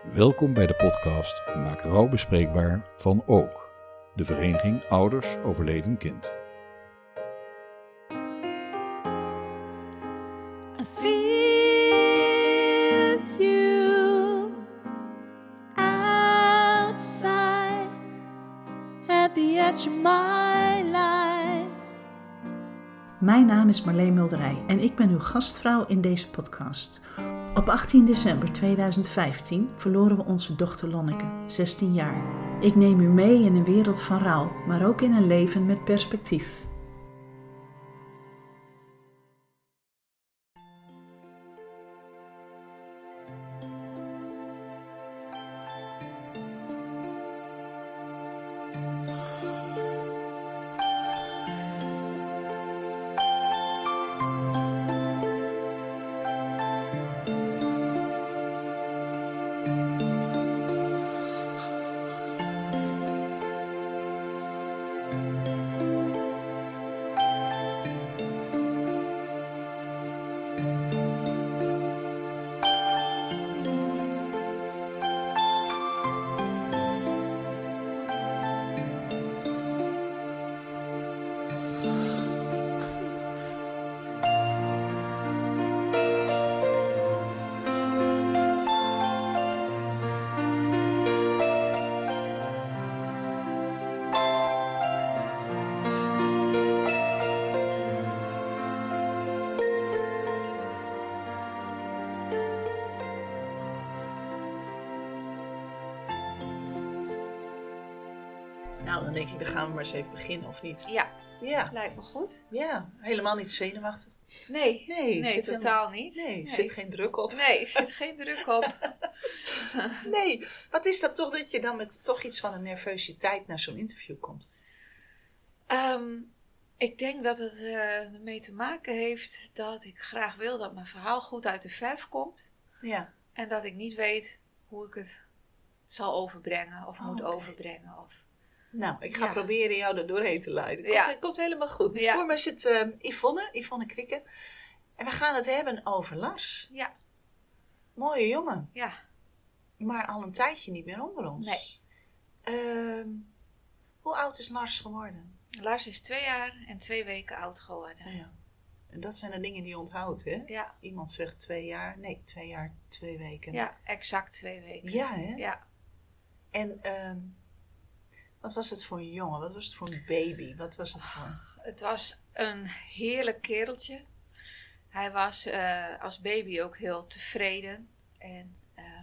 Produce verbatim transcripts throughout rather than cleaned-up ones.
Welkom bij de podcast Maak rouw bespreekbaar van O O K, de Vereniging Ouders Overleden Kind. I feel you outside at the edge of my life. Mijn naam is Marleen Mulderij en ik ben uw gastvrouw in deze podcast. Op achttien december tweeduizend vijftien verloren we onze dochter Lonneke, zestien jaar. Ik neem u mee in een wereld van rouw, maar ook in een leven met perspectief. Nou, dan denk ik, dan gaan we maar eens even beginnen, of niet? Ja, Ja, lijkt me goed. ja. Helemaal niet zenuwachtig. Nee, Nee, nee, zit totaal helemaal- niet. Nee, er zit geen druk op. Nee, er zit geen druk op. Nee, wat is dat toch dat je dan met toch iets van een nervositeit naar zo'n interview komt? Ehm, ik denk dat het eh, ermee te maken heeft dat ik graag wil dat mijn verhaal goed uit de verf komt. Ja. En dat ik niet weet hoe ik het zal overbrengen of Oh, moet oké. overbrengen. Of... Nou, ik ga Ja. proberen jou er doorheen te leiden. Komt, Ja. komt helemaal goed. Ja. Voor mij zit eh, Yvonne, Yvonne Krikke. En we gaan het hebben over Lars. Ja, Mooie jongen, ja. maar al een tijdje niet meer onder ons. Nee. Ehm, hoe oud is Lars geworden? Lars is twee jaar en twee weken oud geworden. Ja. En dat zijn de dingen die je onthoudt, hè? Ja, Iemand zegt twee jaar. Nee, twee jaar, twee weken. ja, exact twee weken. Ja, hè? Ja. En ehm, wat was het voor een jongen? Wat was het voor een baby? Wat was het voor... Het was een heerlijk kereltje. Hij was eh, als baby ook heel tevreden en eh,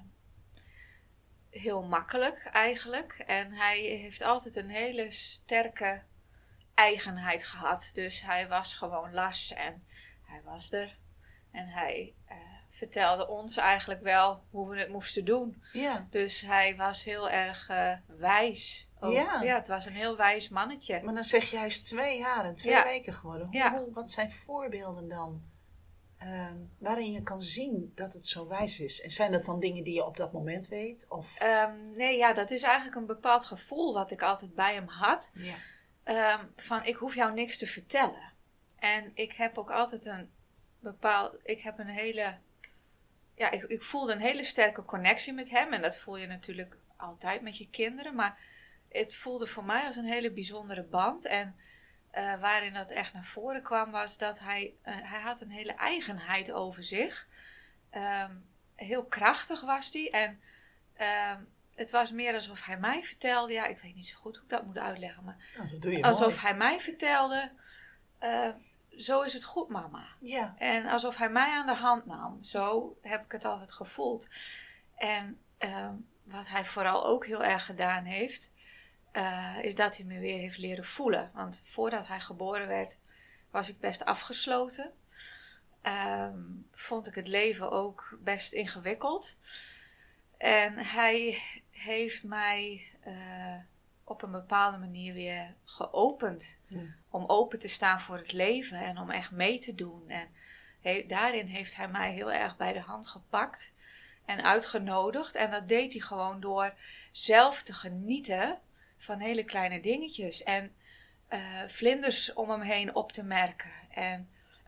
heel makkelijk eigenlijk. En hij heeft altijd een hele sterke eigenheid gehad. Dus hij was gewoon Lars en hij was er. En hij eh, vertelde ons eigenlijk wel hoe we het moesten doen. Ja. Dus hij was heel erg eh, wijs. ook. Ja. Ja, het was een heel wijs mannetje. Maar dan zeg je, hij is twee jaar en twee Ja. weken geworden. Hoe, Ja. hoe- wat zijn voorbeelden dan? ehm, waarin je kan zien dat het zo wijs is. En zijn dat dan dingen die je op dat moment weet? Of... Ehm, nee, ja, dat is eigenlijk een bepaald gevoel wat ik altijd bij hem had. ja. Ehm, van, ik hoef jou niks te vertellen. En ik heb ook altijd een bepaald... Ik heb een hele... Ja, ik, ik voelde een hele sterke connectie met hem. En dat voel je natuurlijk altijd met je kinderen. Maar het voelde voor mij als een hele bijzondere band. En eh, waarin dat echt naar voren kwam was dat hij... eh, hij had een hele eigenheid over zich. Ehm, heel krachtig was hij. En... ehm, het was meer alsof hij mij vertelde. Ja, ik weet niet zo goed hoe ik dat moet uitleggen. Maar Nou, dat doe je alsof mooi. hij mij vertelde. eh, zo is het goed, mama. Ja. En alsof hij mij aan de hand nam. Zo heb ik het altijd gevoeld. En eh, wat hij vooral ook heel erg gedaan heeft. eh, is dat hij me weer heeft leren voelen. Want voordat hij geboren werd. Was ik best afgesloten. Ehm, vond ik het leven ook best ingewikkeld. En hij heeft mij uh, op een bepaalde manier weer geopend. Ja. Om open te staan voor het leven en om echt mee te doen. En he, daarin heeft hij mij heel erg bij de hand gepakt en uitgenodigd. En dat deed hij gewoon door zelf te genieten van hele kleine dingetjes. En uh, vlinders om hem heen op te merken. En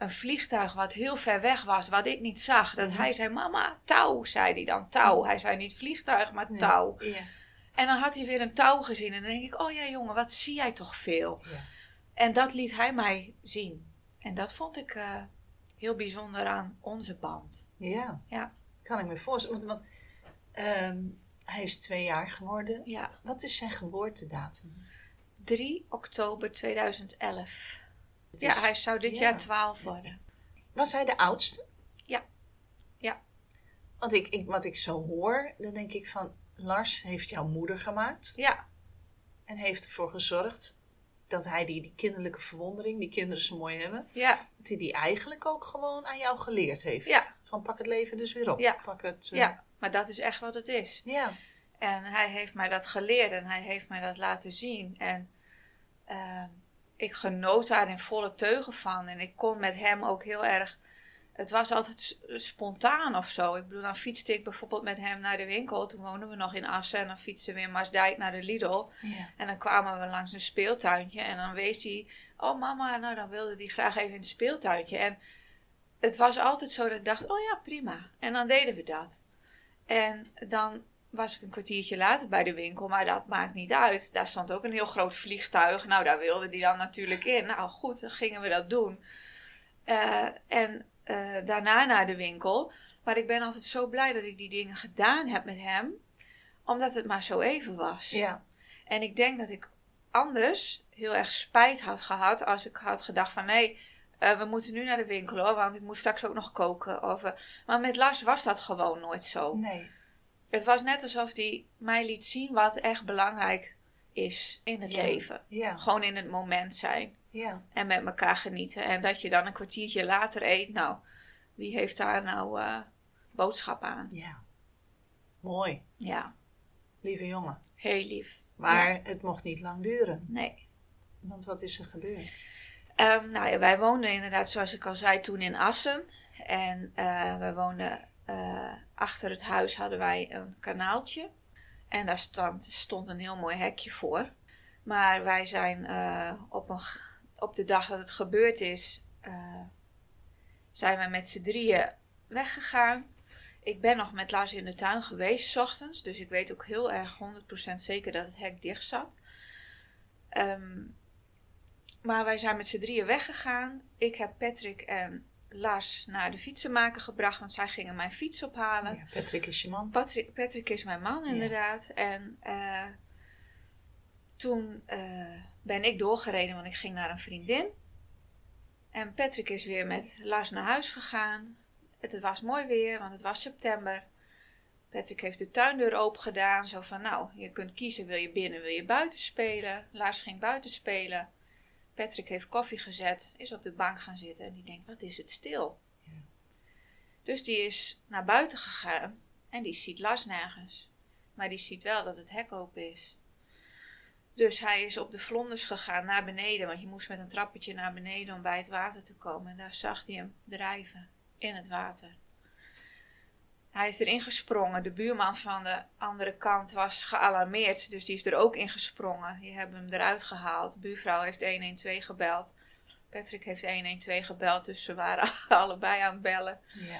een vliegtuig wat heel ver weg was, wat ik niet zag. Dat Mhm. hij zei, mama, touw, zei hij dan, touw. Hij zei niet vliegtuig, maar Nee. touw. Ja. En dan had hij weer een touw gezien. En dan denk ik, oh ja jongen, wat zie jij toch veel. Ja. En dat liet hij mij zien. En dat vond ik uh, heel bijzonder aan onze band. Ja, Ja, kan ik me voorstellen. Want, want ehm, hij is twee jaar geworden. ja. Wat is zijn geboortedatum? drie oktober tweeduizend elf. Het Ja, is- hij zou dit ja. jaar twaalf worden. Was hij de oudste? Ja. Ja. Want ik, ik, wat ik zo hoor, dan denk ik van... Lars heeft jouw moeder gemaakt. Ja, En heeft ervoor gezorgd dat hij die, die kinderlijke verwondering, die kinderen zo mooi hebben... ja, dat hij die eigenlijk ook gewoon aan jou geleerd heeft. Ja. Van pak het leven dus weer op. Ja. Pak het, eh, ja. Maar dat is echt wat het is. Ja. En hij heeft mij dat geleerd en hij heeft mij dat laten zien. En uh, ik genoot daar in volle teugen van. En ik kon met hem ook heel erg... Het was altijd s- spontaan of zo. Ik bedoel, dan fietste ik bijvoorbeeld met hem naar de winkel. Toen woonden we nog in Assen. En dan fietsten we in Maasdijk naar de Lidl. Ja. En dan kwamen we langs een speeltuintje. En dan wees hij... Oh mama, nou dan wilde hij graag even in het speeltuintje. En het was altijd zo dat ik dacht... Oh ja, prima. En dan deden we dat. En dan was ik een kwartiertje later bij de winkel. Maar dat maakt niet uit. Daar stond ook een heel groot vliegtuig. Nou, daar wilde hij dan natuurlijk in. Nou goed, dan gingen we dat doen. Uh, en... Uh, daarna naar de winkel. Maar ik ben altijd zo blij dat ik die dingen gedaan heb met hem. Omdat het maar zo even was. Ja. En ik denk dat ik anders heel erg spijt had gehad. Als ik had gedacht van nee, uh, we moeten nu naar de winkel hoor. Want ik moet straks ook nog koken. Of, uh, maar met Lars was dat gewoon nooit zo. Nee. Het was net alsof hij mij liet zien wat echt belangrijk is in het Ja. leven. Ja. Gewoon in het moment zijn. Ja. En met elkaar genieten. En dat je dan een kwartiertje later eet. Nou, wie heeft daar nou uh, boodschap aan? Ja. Mooi. Ja, Lieve jongen. heel lief. Maar Ja. het mocht niet lang duren. Nee. Want wat is er gebeurd? Um, nou ja, wij woonden inderdaad, zoals ik al zei, toen in Assen. En uh, wij woonden uh, achter het huis hadden wij een kanaaltje. En daar stond, stond een heel mooi hekje voor. Maar wij zijn uh, op, een, op de dag dat het gebeurd is, uh, zijn wij met z'n drieën weggegaan. Ik ben nog met Lars in de tuin geweest, 's ochtends. Dus ik weet ook heel erg honderd procent zeker dat het hek dicht zat. Um, maar wij zijn met z'n drieën weggegaan. Ik heb Patrick en Lars naar de fietsenmaker gebracht, want zij gingen mijn fiets ophalen. Ja, Patrick is je man. Patrick, Patrick is mijn man, inderdaad. Ja. En uh, toen uh, ben ik doorgereden, want ik ging naar een vriendin. En Patrick is weer met Lars naar huis gegaan. Het was mooi weer, want het was september. Patrick heeft de tuindeur open gedaan. Zo van, nou, je kunt kiezen, wil je binnen, wil je buiten spelen. Lars ging buiten spelen. Patrick heeft koffie gezet, is op de bank gaan zitten en die denkt, wat is het stil. Ja. Dus die is naar buiten gegaan en die ziet Lars nergens. Maar die ziet wel dat het hek open is. Dus hij is op de vlonders gegaan naar beneden, want je moest met een trappetje naar beneden om bij het water te komen. En daar zag hij hem drijven in het water. Hij is erin gesprongen. De buurman van de andere kant was gealarmeerd, dus die is er ook in gesprongen. Die hebben hem eruit gehaald. De buurvrouw heeft honderdtwaalf gebeld. Patrick heeft honderdtwaalf gebeld, dus ze waren allebei aan het bellen.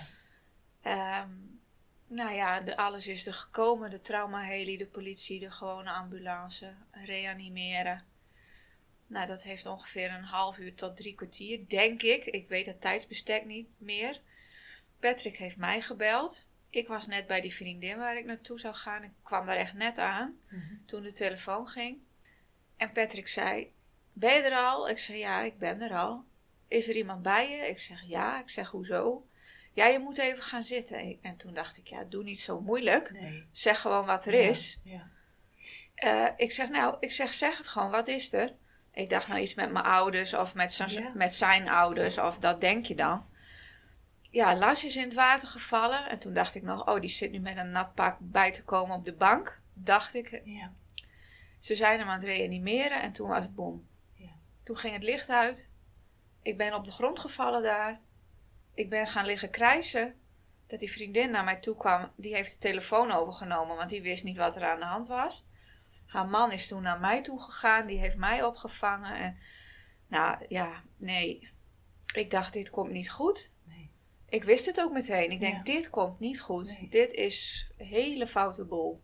Ja. Um, nou ja, de, alles is er gekomen. De traumaheli, de politie, de gewone ambulance, reanimeren. Nou, dat heeft ongeveer een half uur tot drie kwartier, denk ik. Ik weet het tijdsbestek niet meer. Patrick heeft mij gebeld. Ik was net bij die vriendin waar ik naartoe zou gaan. Ik kwam daar echt net aan, mm-hmm. toen de telefoon ging. En Patrick zei, ben je er al? Ik zei, ja, ik ben er al. Is er iemand bij je? Ik zeg, ja. Ik zeg, hoezo? Ja, je moet even gaan zitten. En toen dacht ik, ja, doe niet zo moeilijk. Nee. Zeg gewoon wat er ja, is. Ja. Uh, ik zeg, nou, ik zeg, zeg het gewoon, wat is er? Ik dacht, nou, iets met mijn ouders of met, zijn, ja. met zijn ouders, of dat denk je dan. Ja, Lars is in het water gevallen. En toen dacht ik nog, oh, die zit nu met een nat pak bij te komen op de bank. Dacht ik. Ja. Ze zijn hem aan het reanimeren en toen was het boem. Ja. Toen ging het licht uit. Ik ben op de grond gevallen daar. Ik ben gaan liggen krijsen. Dat die vriendin naar mij toe kwam, die heeft de telefoon overgenomen, want die wist niet wat er aan de hand was. Haar man is toen naar mij toe gegaan, die heeft mij opgevangen. En, nou ja, nee. ik dacht, dit komt niet goed. Nee. Ik wist het ook meteen. Ik denk, Ja. dit komt niet goed. Nee. Dit is een hele foute boel.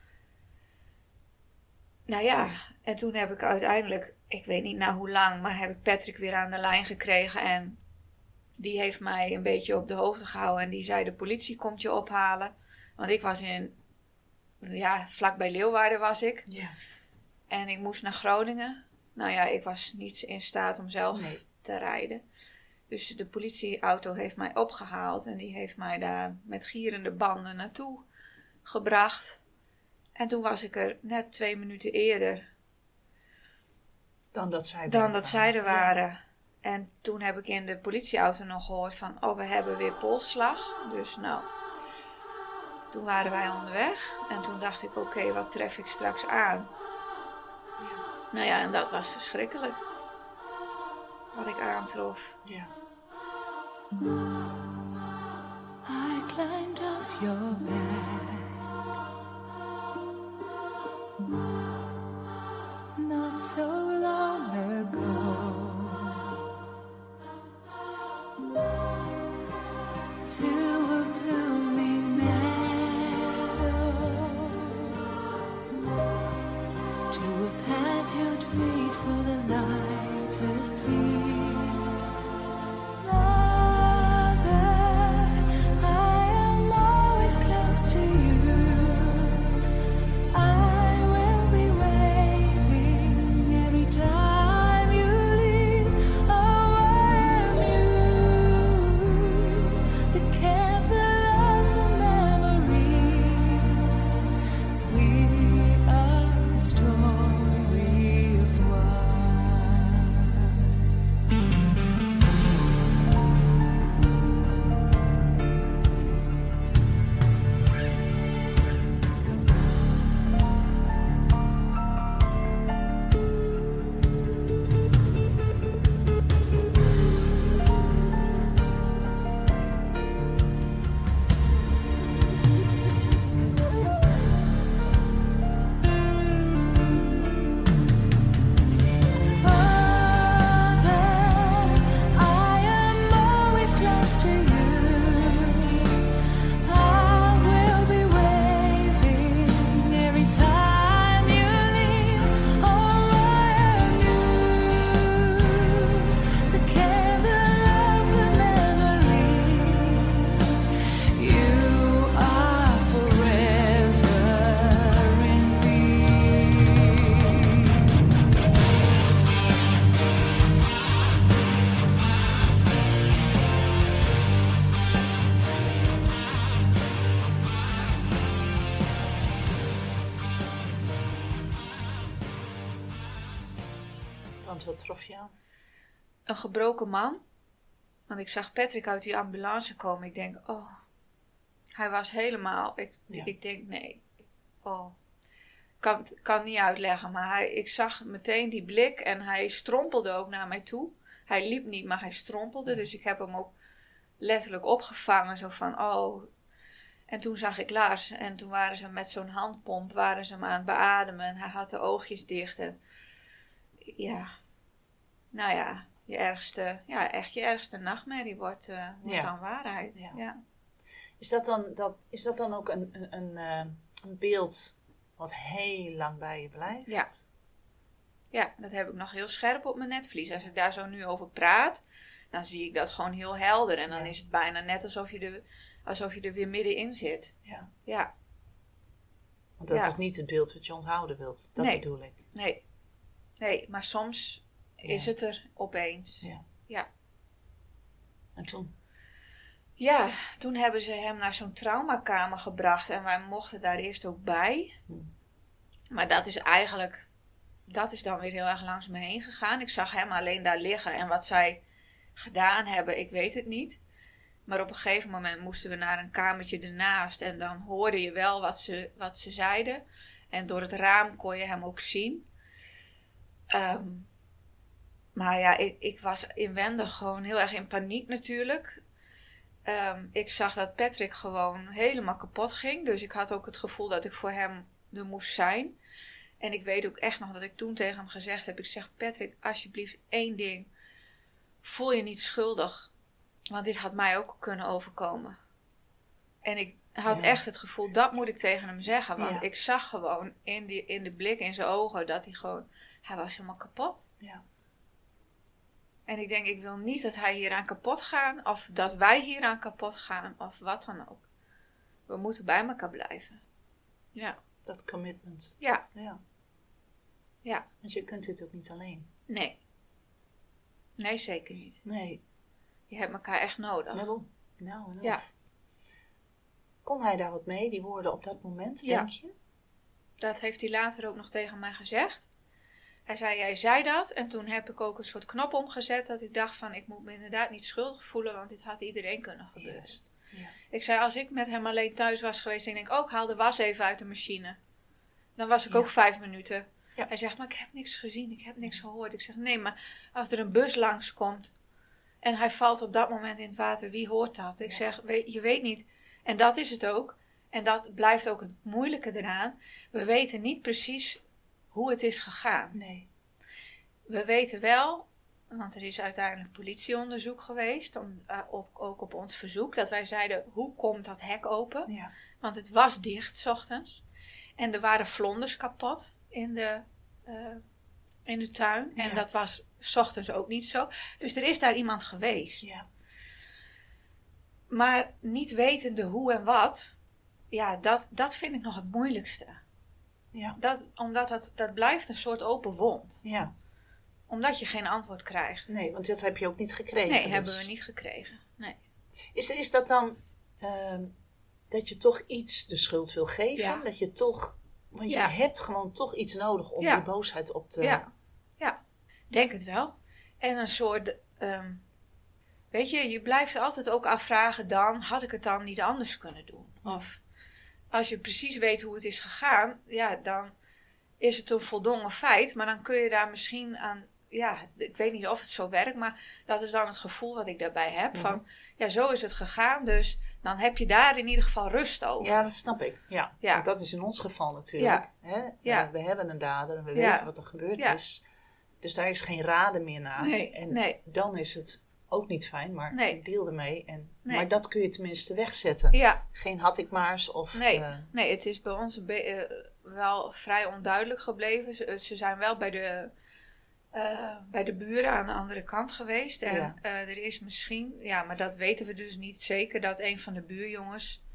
Nou ja, en toen heb ik uiteindelijk, ik weet niet na hoe lang, maar heb ik Patrick weer aan de lijn gekregen. En die heeft mij een beetje op de hoogte gehouden. En die zei, de politie komt je ophalen. Want ik was in, ja, vlakbij Leeuwarden was ik. Ja. En ik moest naar Groningen. Nou ja, ik was niet in staat om zelf Nee. te rijden. Dus de politieauto heeft mij opgehaald. En die heeft mij daar met gierende banden naartoe gebracht. En toen was ik er net twee minuten eerder Dan dat zij dan er dat waren. zij er waren. En toen heb ik in de politieauto nog gehoord van, oh, we hebben weer polsslag. Dus nou, toen waren wij onderweg. En toen dacht ik, oké, wat tref ik straks aan? Ja. Nou ja, en dat was verschrikkelijk. Wat ik aantrof. Ja. I climbed off your back not so long ago to a blooming meadow, to a path you'd made for the lightest feet. Close to you, I will be waving every time you leave. Oh, I am you, the candle of the memories. We are the story of Want wat trof je aan? Een gebroken man. Want ik zag Patrick uit die ambulance komen. Ik denk, oh, hij was helemaal... Ik, Ja. ik denk, nee. Oh, kan, kan niet uitleggen. Maar hij, ik zag meteen die blik en hij strompelde ook naar mij toe. Hij liep niet, maar hij strompelde. Ja. Dus ik heb hem ook letterlijk opgevangen. Zo van, oh... En toen zag ik Lars en toen waren ze met zo'n handpomp, waren ze hem aan het beademen. En hij had de oogjes dicht en ja, nou ja, je ergste, ja, echt je ergste nachtmerrie wordt, uh, wordt Ja. dan waarheid. Ja. Ja. Is dat dan, dat, is dat dan ook een, een, een, eh, een beeld wat heel lang bij je blijft? Ja. Ja, dat heb ik nog heel scherp op mijn netvlies. Als ik daar zo nu over praat, dan zie ik dat gewoon heel helder. En dan Ja. is het bijna net alsof je er, alsof je er weer middenin zit. Ja. Ja, Want dat Ja. is niet het beeld wat je onthouden wilt. Dat Nee. bedoel ik. nee. Nee, maar soms is Ja. het er opeens. Ja. Ja. En toen? Ja, toen hebben ze hem naar zo'n traumakamer gebracht en wij mochten daar eerst ook bij. Hm. Maar dat is eigenlijk, dat is dan weer heel erg langs me heen gegaan. Ik zag hem alleen daar liggen en wat zij gedaan hebben, ik weet het niet. Maar op een gegeven moment moesten we naar een kamertje ernaast en dan hoorde je wel wat ze, wat ze zeiden. En door het raam kon je hem ook zien. Ehm, maar ja, ik, ik was inwendig gewoon heel erg in paniek natuurlijk. Um, ik zag dat Patrick gewoon helemaal kapot ging. Dus ik had ook het gevoel dat ik voor hem er moest zijn. En ik weet ook echt nog dat ik toen tegen hem gezegd heb. Ik zeg, Patrick, alsjeblieft één ding. voel je niet schuldig. Want dit had mij ook kunnen overkomen. En ik had Ja. echt het gevoel, dat moet ik tegen hem zeggen. Want Ja. ik zag gewoon in, die, in de blik in zijn ogen dat hij gewoon... Hij was helemaal kapot. Ja. En ik denk, ik wil niet dat hij hieraan kapot gaat. Of dat wij hieraan kapot gaan. Of wat dan ook. We moeten bij elkaar blijven. Ja. Dat commitment. Ja. Ja. Ja. Want je kunt dit ook niet alleen. Nee. Nee, zeker niet. Nee. Je hebt elkaar echt nodig. Nou, nou en of. Ja. Kon hij daar wat mee, die woorden op dat moment, Ja. denk je? Dat heeft hij later ook nog tegen mij gezegd. Hij zei, jij zei dat. En toen heb ik ook een soort knop omgezet. Dat ik dacht van, ik moet me inderdaad niet schuldig voelen. Want dit had iedereen kunnen gebeuren. Juist. Ja. Ik zei, als ik met hem alleen thuis was geweest. En ik denk, oh, ik haal de was even uit de machine. Dan was ik Ja. ook vijf minuten. Ja. Hij zegt, maar ik heb niks gezien. Ik heb niks gehoord. Ik zeg, nee, maar als er een bus langskomt. En hij valt op dat moment in het water. Wie hoort dat? Ik Ja. zeg, weet, je weet niet. En dat is het ook. En dat blijft ook het moeilijke eraan. We weten niet precies hoe het is gegaan. Nee. We weten wel, want er is uiteindelijk politieonderzoek geweest, om, uh, op, ook op ons verzoek, dat wij zeiden, hoe komt dat hek open? Ja. Want het was dicht 's ochtends. En er waren vlonders kapot in de, uh, in de tuin. En Ja. dat was 's ochtends ook niet zo. Dus er is daar iemand geweest. Ja. Maar niet wetende hoe en wat, ja, dat, dat vind ik nog het moeilijkste. Ja. Dat, omdat dat, dat blijft een soort open wond. Ja. Omdat je geen antwoord krijgt. Nee, want dat heb je ook niet gekregen. Nee, dus. hebben we niet gekregen. Nee. Is, is dat dan ehm, dat je toch iets de schuld wil geven? Ja. Dat je toch... Want Ja. je hebt gewoon toch iets nodig om Ja. die boosheid op te... Ja, ja, denk het wel. En een soort, ehm, weet je, je blijft altijd ook afvragen dan, had ik het dan niet anders kunnen doen? Of als je precies weet hoe het is gegaan, ja, dan is het een voldongen feit, maar dan kun je daar misschien aan, ja, ik weet niet of het zo werkt, maar dat is dan het gevoel wat ik daarbij heb, van, ja, zo is het gegaan, dus dan heb je daar in ieder geval rust over. Ja, dat snap ik. Ja. Ja. Want dat is in ons geval natuurlijk. Hè? Ja. Uh, we hebben een dader en we Ja. weten wat er gebeurd Ja. is. Dus daar is geen raden meer naar. Nee, En nee. dan is het ook niet fijn, maar Nee. ik deel ermee. En, Nee. Maar dat kun je tenminste wegzetten. Ja, Geen had ik maars of... nee, eh, nee, het is bij ons be- eh, wel vrij onduidelijk gebleven. Ze, ze zijn wel bij de, eh, bij de buren aan de andere kant geweest. En Ja. eh, er is misschien, ja, maar dat weten we dus niet zeker, dat een van de buurjongens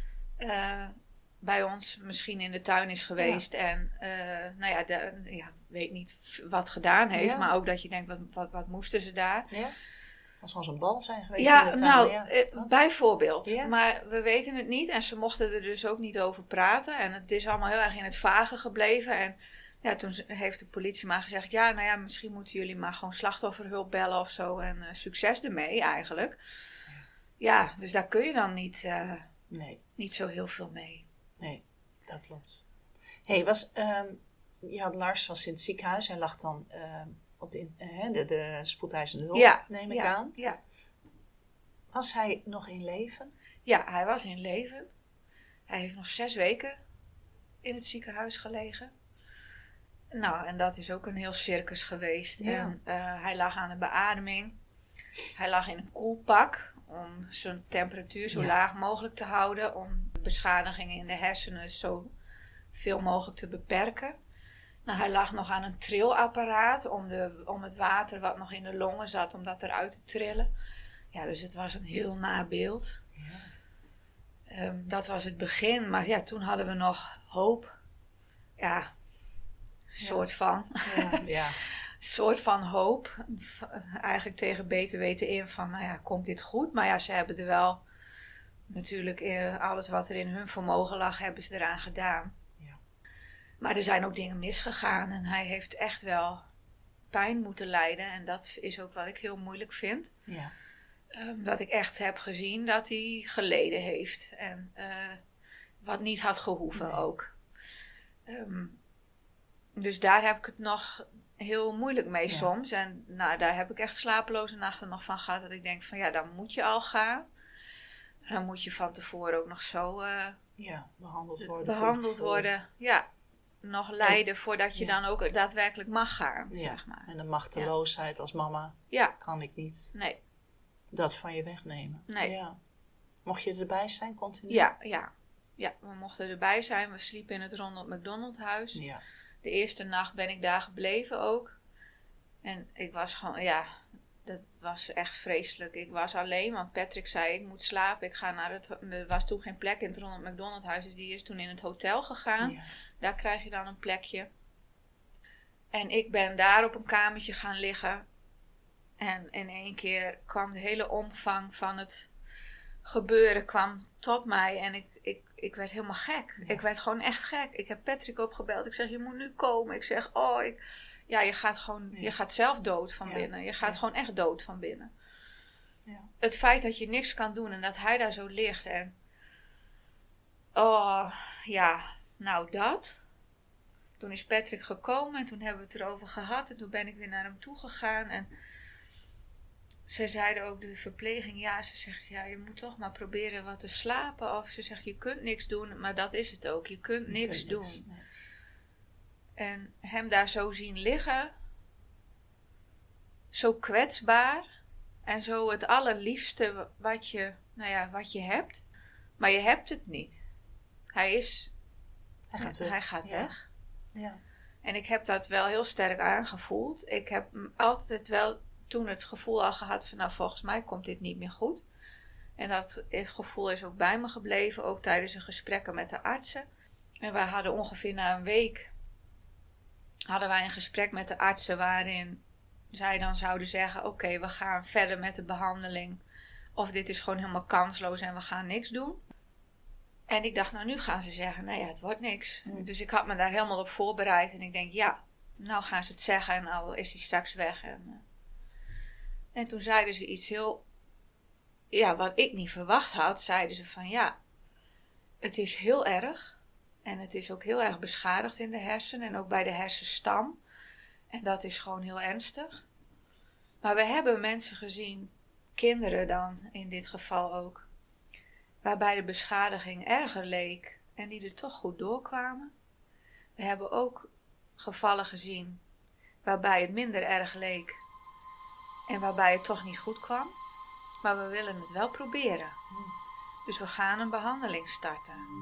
eh, bij ons misschien in de tuin is geweest. En eh, nou ja, de, ja, weet niet f- wat gedaan heeft. Ja. Maar ook dat je denkt, wat, wat, wat moesten ze daar? ja? Als er zo'n bal zijn geweest Ja, in de tuin. nou, ja. eh, Wat? bijvoorbeeld. Ja. Maar we weten het niet en ze mochten er dus ook niet over praten. En het is allemaal heel erg in het vage gebleven. En ja, toen z- heeft de politie maar gezegd, ja, nou ja, misschien moeten jullie maar gewoon slachtofferhulp bellen of zo. En eh, succes ermee eigenlijk. Ja, dus daar kun je dan niet, eh, Nee, niet zo heel veel mee. nee, dat klopt. Hey, was, ehm, je had Lars was in het ziekenhuis. Hij lag dan ehm, op de, in- eh, de, de spoedeisende hulp, Ja, neem ik ja, aan. ja. Was hij nog in leven? Ja, hij was in leven. Hij heeft nog zes weken in het ziekenhuis gelegen. Nou, en dat is ook een heel circus geweest. Ja. En eh, hij lag aan de beademing. Hij lag in een koelpak om zijn temperatuur zo Ja. laag mogelijk te houden. Om de beschadigingen in de hersenen zo veel mogelijk te beperken. Nou, hij lag nog aan een trillapparaat om, de, om het water wat nog in de longen zat, om dat eruit te trillen. Ja, dus het was een heel naar beeld. Ehm, dat was het begin, maar ja, toen hadden we nog hoop. Ja, soort van. Ja, ja. soort van hoop. V- Eigenlijk tegen beter weten in van, nou ja, komt dit goed? Maar ja, ze hebben er wel natuurlijk eh, alles wat er in hun vermogen lag, hebben ze eraan gedaan. Ja. Maar er zijn ook dingen misgegaan en hij heeft echt wel pijn moeten lijden. En dat is ook wat ik heel moeilijk vind. ja. Um, dat ik echt heb gezien dat hij geleden heeft. En uh, wat niet had gehoeven Nee. ook. Um, dus daar heb ik het nog heel moeilijk mee Ja. soms. En nou, daar heb ik echt slapeloze nachten nog van gehad. Dat ik denk van ja, dan moet je al gaan. Dan moet je van tevoren ook nog zo uh, Ja, behandeld worden. behandeld voor- worden. Ja, nog lijden voordat je Ja. dan ook daadwerkelijk mag gaan, Ja. zeg maar. En de machteloosheid als mama Ja, kan ik niet nee, dat van je wegnemen. Nee. Ja. Mocht je erbij zijn, continu? ja, ja. Ja, we mochten erbij zijn. We sliepen in het Ronald McDonald huis. Ja. De eerste nacht ben ik daar gebleven ook. En ik was gewoon, ja, dat was echt vreselijk. Ik was alleen, want Patrick zei, ik moet slapen. Ik ga naar het, er was toen geen plek in het Ronald McDonald huis, dus die is toen in het hotel gegaan. Ja. Daar krijg je dan een plekje. En ik ben daar op een kamertje gaan liggen. En in één keer kwam de hele omvang van het gebeuren kwam tot mij. En ik, ik, ik werd helemaal gek. Ja. Ik werd gewoon echt gek. Ik heb Patrick opgebeld. Ik zeg, je moet nu komen. Ik zeg, oh, ik... ja, je gaat gewoon, Ja. je gaat zelf dood van Ja. binnen. Je gaat Ja. gewoon echt dood van binnen. Ja. Het feit dat je niks kan doen en dat hij daar zo ligt en... Oh, ja, nou dat. Toen is Patrick gekomen en toen hebben we het erover gehad. En toen ben ik weer naar hem toe gegaan. En ze zeiden ook, de verpleging, ja, ze zegt, ja, je moet toch maar proberen wat te slapen. Of ze zegt, je kunt niks doen, maar dat is het ook. Je kunt Je niks kunt doen. niks, nee. En hem daar zo zien liggen, zo kwetsbaar en zo het allerliefste wat je, nou ja, wat je hebt. Maar je hebt het niet. Hij is, Hij gaat weg. hij gaat Ja. weg. Ja. En ik heb dat wel heel sterk aangevoeld. Ik heb m- altijd wel toen het gevoel al gehad van, nou, volgens mij komt dit niet meer goed. En dat gevoel is ook bij me gebleven, ook tijdens de gesprekken met de artsen. En wij hadden ongeveer na een week, hadden wij een gesprek met de artsen waarin zij dan zouden zeggen, oké, okay, we gaan verder met de behandeling. Of dit is gewoon helemaal kansloos en we gaan niks doen. En ik dacht, nou, nu gaan ze zeggen, nou ja, het wordt niks. Mm. Dus ik had me daar helemaal op voorbereid. En ik denk, ja, nou gaan ze het zeggen en nou is hij straks weg. En, uh, en toen zeiden ze iets heel, ja, wat ik niet verwacht had. Zeiden ze van, ja, het is heel erg. En het is ook heel erg beschadigd in de hersenen en ook bij de hersenstam. En dat is gewoon heel ernstig. Maar we hebben mensen gezien, kinderen dan in dit geval ook, waarbij de beschadiging erger leek en die er toch goed doorkwamen. We hebben ook gevallen gezien waarbij het minder erg leek en waarbij het toch niet goed kwam. Maar we willen het wel proberen. Dus we gaan een behandeling starten.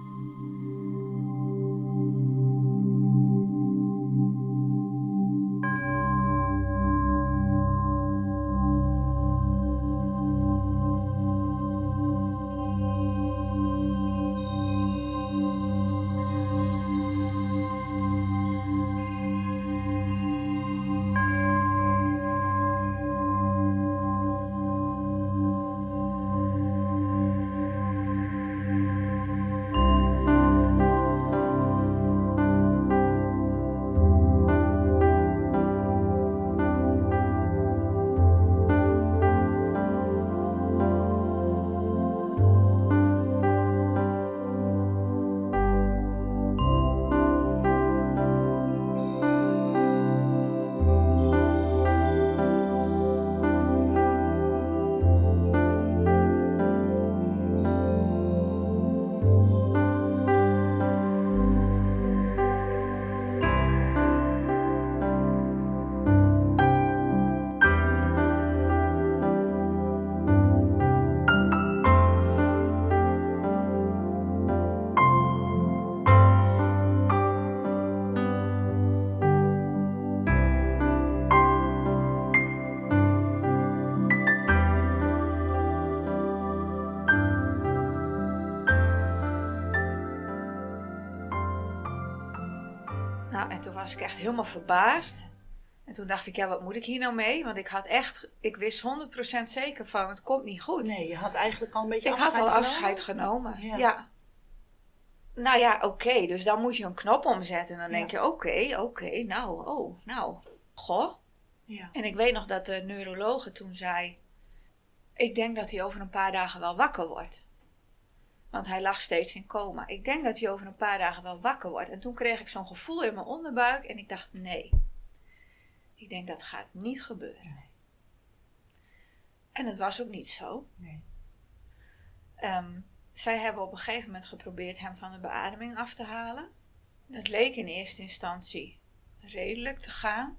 Nou, en toen was ik echt helemaal verbaasd. En toen dacht ik, ja, wat moet ik hier nou mee? Want ik had echt, ik wist honderd procent zeker van, het komt niet goed. Nee, je had eigenlijk al een beetje ik afscheid had al genomen? afscheid genomen, Ja. ja. Nou ja, oké, okay, dus dan moet je een knop omzetten. En dan Ja. denk je, oké, okay, oké, okay, nou, oh, nou, goh. Ja. En ik weet nog dat de neurologe toen zei, ik denk dat hij over een paar dagen wel wakker wordt. Want hij lag steeds in coma. Ik denk dat hij over een paar dagen wel wakker wordt. En toen kreeg ik zo'n gevoel in mijn onderbuik en ik dacht, nee. Ik denk, dat gaat niet gebeuren. Nee. En het was ook niet zo. Nee. Um, zij hebben op een gegeven moment geprobeerd hem van de beademing af te halen. Dat leek in eerste instantie redelijk te gaan.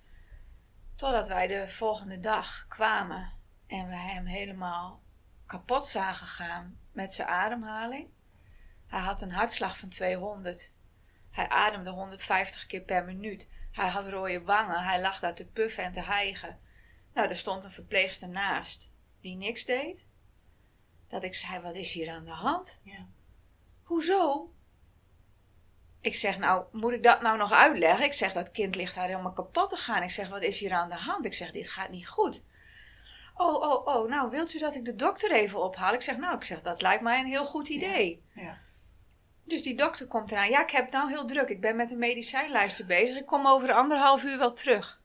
Totdat wij de volgende dag kwamen en we hem helemaal kapot zagen gaan met zijn ademhaling. Hij had een hartslag van tweehonderd. Hij ademde honderdvijftig keer per minuut. Hij had rode wangen. Hij lag daar te puffen en te hijgen. Nou, er stond een verpleegster naast die niks deed. Dat ik zei, wat is hier aan de hand? Ja. Hoezo? Ik zeg, nou, moet ik dat nou nog uitleggen? Ik zeg, dat kind ligt daar helemaal kapot te gaan. Ik zeg, wat is hier aan de hand? Ik zeg, dit gaat niet goed. Oh, oh, oh, nou, wilt u dat ik de dokter even ophaal? Ik zeg, nou, ik zeg, dat lijkt mij een heel goed idee. Ja. Ja. Dus die dokter komt eraan. Ja, ik heb het nou heel druk. Ik ben met de medicijnlijsten bezig. Ik kom over anderhalf uur wel terug.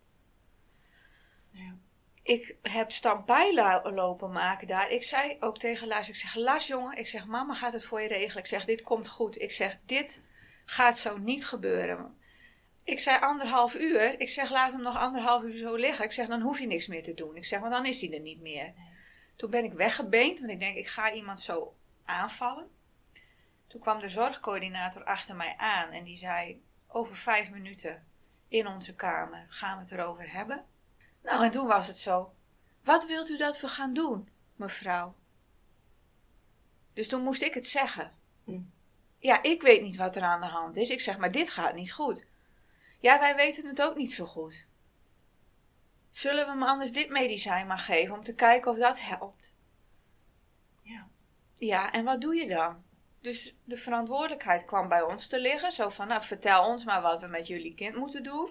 Ja. Ik heb stampij lopen maken daar. Ik zei ook tegen Lars, ik zeg, Lars jongen, ik zeg, mama gaat het voor je regelen. Ik zeg, dit komt goed. Ik zeg, dit gaat zo niet gebeuren. Ik zei anderhalf uur. Ik zeg, laat hem nog anderhalf uur zo liggen. Ik zeg, dan hoef je niks meer te doen. Ik zeg, want dan is hij er niet meer. Nee. Toen ben ik weggebeend, want ik denk, ik ga iemand zo aanvallen. Toen kwam de zorgcoördinator achter mij aan en die zei, over vijf minuten in onze kamer gaan we het erover hebben. Nou, en toen was het zo, wat wilt u dat we gaan doen, mevrouw? Dus toen moest ik het zeggen. Hm. Ja, ik weet niet wat er aan de hand is. Ik zeg, maar dit gaat niet goed. Ja, wij weten het ook niet zo goed. Zullen we hem anders dit medicijn maar geven om te kijken of dat helpt? Ja. Ja, en wat doe je dan? Dus de verantwoordelijkheid kwam bij ons te liggen. Zo van, nou, vertel ons maar wat we met jullie kind moeten doen.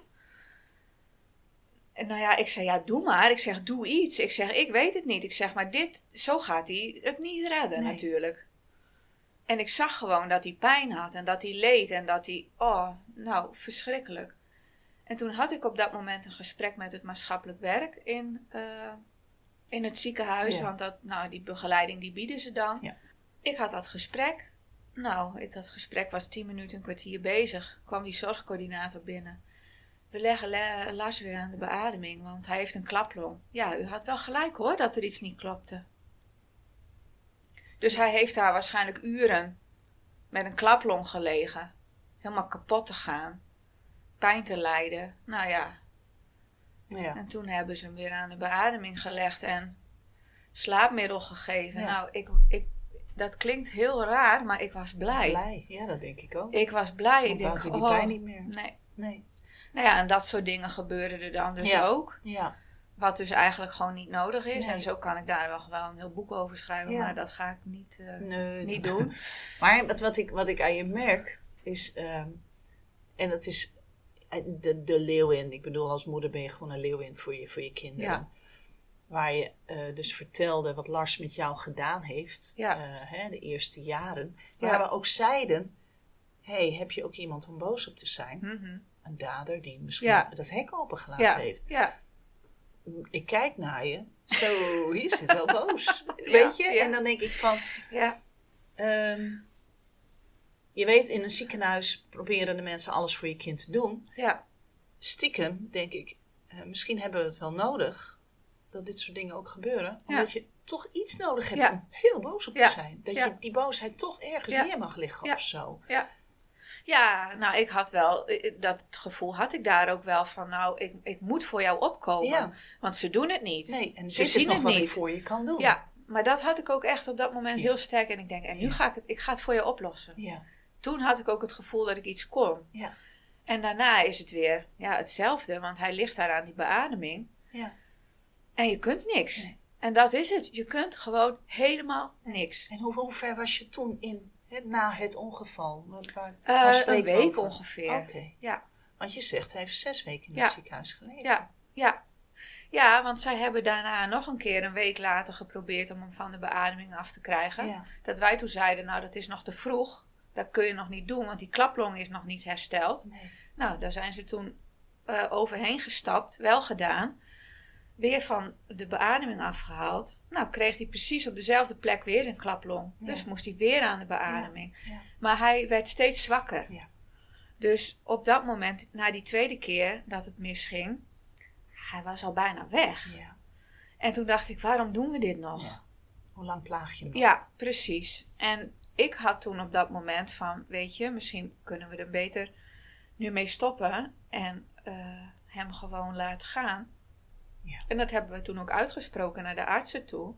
En nou ja, ik zei, ja, doe maar. Ik zeg, doe iets. Ik zeg, ik weet het niet. Ik zeg, maar dit, zo gaat hij het niet redden Nee. natuurlijk. En ik zag gewoon dat hij pijn had en dat hij leed en dat hij, oh, nou, verschrikkelijk. En toen had ik op dat moment een gesprek met het maatschappelijk werk in, uh, in het ziekenhuis. Ja. Want dat, nou, die begeleiding die bieden ze dan. Ja. Ik had dat gesprek. Nou, ik, dat gesprek was tien minuten, een kwartier bezig. Kwam die zorgcoördinator binnen. We leggen Le- Lars weer aan de beademing, want hij heeft een klaplong. Ja, u had wel gelijk hoor, dat er iets niet klopte. Dus hij heeft daar waarschijnlijk uren met een klaplong gelegen. Helemaal kapot te gaan. Pijn te lijden. Nou ja. Ja. En toen hebben ze hem weer aan de beademing gelegd en slaapmiddel gegeven. Ja. Nou, ik, ik, dat klinkt heel raar, maar ik was blij. Blij. Ja, dat denk ik ook. Ik was blij. Want Ik dan denk, had hij die oh, pijn niet meer. Nee. Nee. Nou ja, en dat soort dingen gebeurden er dan dus Ja. ook. Ja. Wat dus eigenlijk gewoon niet nodig is. Nee. En zo kan ik daar wel, wel een heel boek over schrijven. Ja. Maar dat ga ik niet, uh, Nee, niet nee. doen. Maar wat, wat, ik, wat ik aan je merk is, ehm, en dat is de, de leeuwin. Ik bedoel, als moeder ben je gewoon een leeuwin voor je, voor je kinderen. Ja. Waar je uh, dus vertelde wat Lars met jou gedaan heeft, Ja. uh, hè, de eerste jaren. Ja. Waar we ook zeiden, hey, heb je ook iemand om boos op te zijn? Mm-hmm. Een dader die misschien Ja. dat hek opengelaten Ja. heeft. Ja. Ik kijk naar je, zo, hier zit wel boos. Weet je? Ja. En dan denk ik van, Ja. um, je weet, in een ziekenhuis proberen de mensen alles voor je kind te doen. Ja. Stiekem denk ik, uh, misschien hebben we het wel nodig dat dit soort dingen ook gebeuren. Omdat Ja. je toch iets nodig hebt Ja. om heel boos op te Ja. zijn. Dat Ja. je die boosheid toch ergens Ja. neer mag liggen Ja. of zo. Ja. Ja, nou, ik had wel, dat gevoel had ik daar ook wel van, nou, ik, ik moet voor jou opkomen. Ja. Want ze doen het niet. Nee, en Ze dit is zien nog het wat niet. ik voor je kan doen. Ja, maar dat had ik ook echt op dat moment Ja. heel sterk. En ik denk, en nu Ja. ga ik het, ik ga het voor je oplossen. Ja. Toen had ik ook het gevoel dat ik iets kon. Ja. En daarna is het weer ja, hetzelfde, want hij ligt daar aan die beademing. Ja. En je kunt niks. Nee. En dat is het. Je kunt gewoon helemaal niks. En hoe, hoe ver was je toen in, hè, na het ongeval? Waar, waar, Uh, waar een spreken we week over? ongeveer. Oké. Ja, Want je zegt, hij heeft zes weken in Ja. het ziekenhuis gelegen. ja, ja. Ja, want zij hebben daarna nog een keer een week later geprobeerd om hem van de beademing af te krijgen. Ja. Dat wij toen zeiden, nou dat is nog te vroeg. Dat kun je nog niet doen, want die klaplong is nog niet hersteld. Nee. Nou, daar zijn ze toen uh, overheen gestapt, wel gedaan. Weer van de beademing afgehaald. Nou, kreeg hij precies op dezelfde plek weer een klaplong. Ja. Dus moest hij weer aan de beademing. Ja. Maar hij werd steeds zwakker. Ja. Dus op dat moment, na die tweede keer dat het misging, hij was al bijna weg. Ja. En toen dacht ik, waarom doen we dit nog? Ja. Hoe lang plaag je hem? Ja, precies. En ik had toen op dat moment van, weet je, misschien kunnen we er beter nu mee stoppen en uh, hem gewoon laten gaan. Ja. En dat hebben we toen ook uitgesproken naar de artsen toe.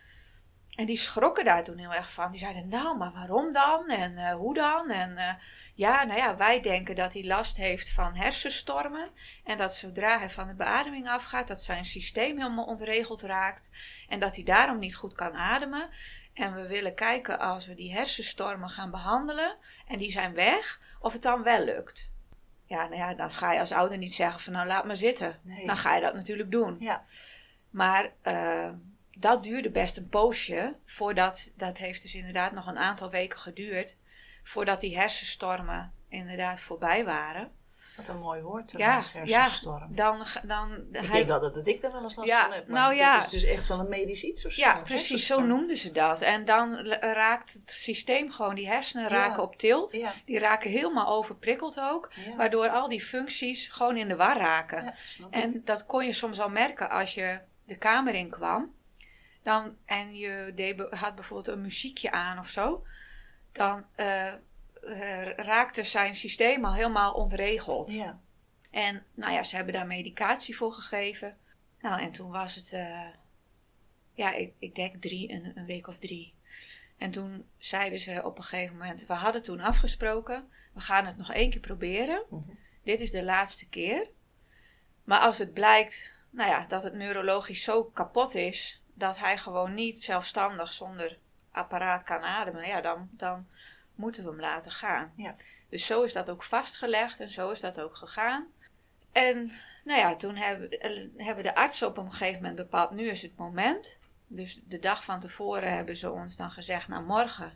En die schrokken daar toen heel erg van. Die zeiden, nou, maar waarom dan? En uh, hoe dan? En uh, ja, nou ja, wij denken dat hij last heeft van hersenstormen. En dat zodra hij van de beademing afgaat, dat zijn systeem helemaal ontregeld raakt. En dat hij daarom niet goed kan ademen. En we willen kijken als we die hersenstormen gaan behandelen en die zijn weg, of het dan wel lukt. Ja, nou ja, dan ga je als ouder niet zeggen van nou laat maar zitten. Nee. Dan ga je dat natuurlijk doen. Ja. Maar uh, dat duurde best een poosje, voordat, dat heeft dus inderdaad nog een aantal weken geduurd, voordat die hersenstormen inderdaad voorbij waren. Wat een mooi woord, Ja, trouwens, hersenstorm. ja, dan... dan Ik hij, denk altijd dat ik er wel eens last Ja, van heb, maar nou dit ja. is dus echt wel een medisch iets of zo. Ja, een precies, zo hersenstorm. noemden ze dat. En dan raakt het systeem gewoon, die hersenen raken Ja. op tilt. Ja. Die raken helemaal overprikkeld ook. Ja. Waardoor al die functies gewoon in de war raken. Ja, snap ik. En dat kon je soms al merken als je de kamer in kwam. Dan, en je deed, had bijvoorbeeld een muziekje aan of zo. Dan uh, uh, raakte zijn systeem al helemaal ontregeld. Ja. En nou ja, ze hebben daar medicatie voor gegeven. Nou, en toen was het, uh, ja, ik, ik denk drie, een, een week of drie. En toen zeiden ze op een gegeven moment, we hadden toen afgesproken, we gaan het nog één keer proberen. Mm-hmm. Dit is de laatste keer. Maar als het blijkt, nou ja, dat het neurologisch zo kapot is, dat hij gewoon niet zelfstandig zonder apparaat kan ademen, ja, dan, dan moeten we hem laten gaan. Ja. Dus zo is dat ook vastgelegd en zo is dat ook gegaan. En nou ja, toen hebben, hebben de artsen op een gegeven moment bepaald, nu is het moment. Dus de dag van tevoren hebben ze ons dan gezegd, nou morgen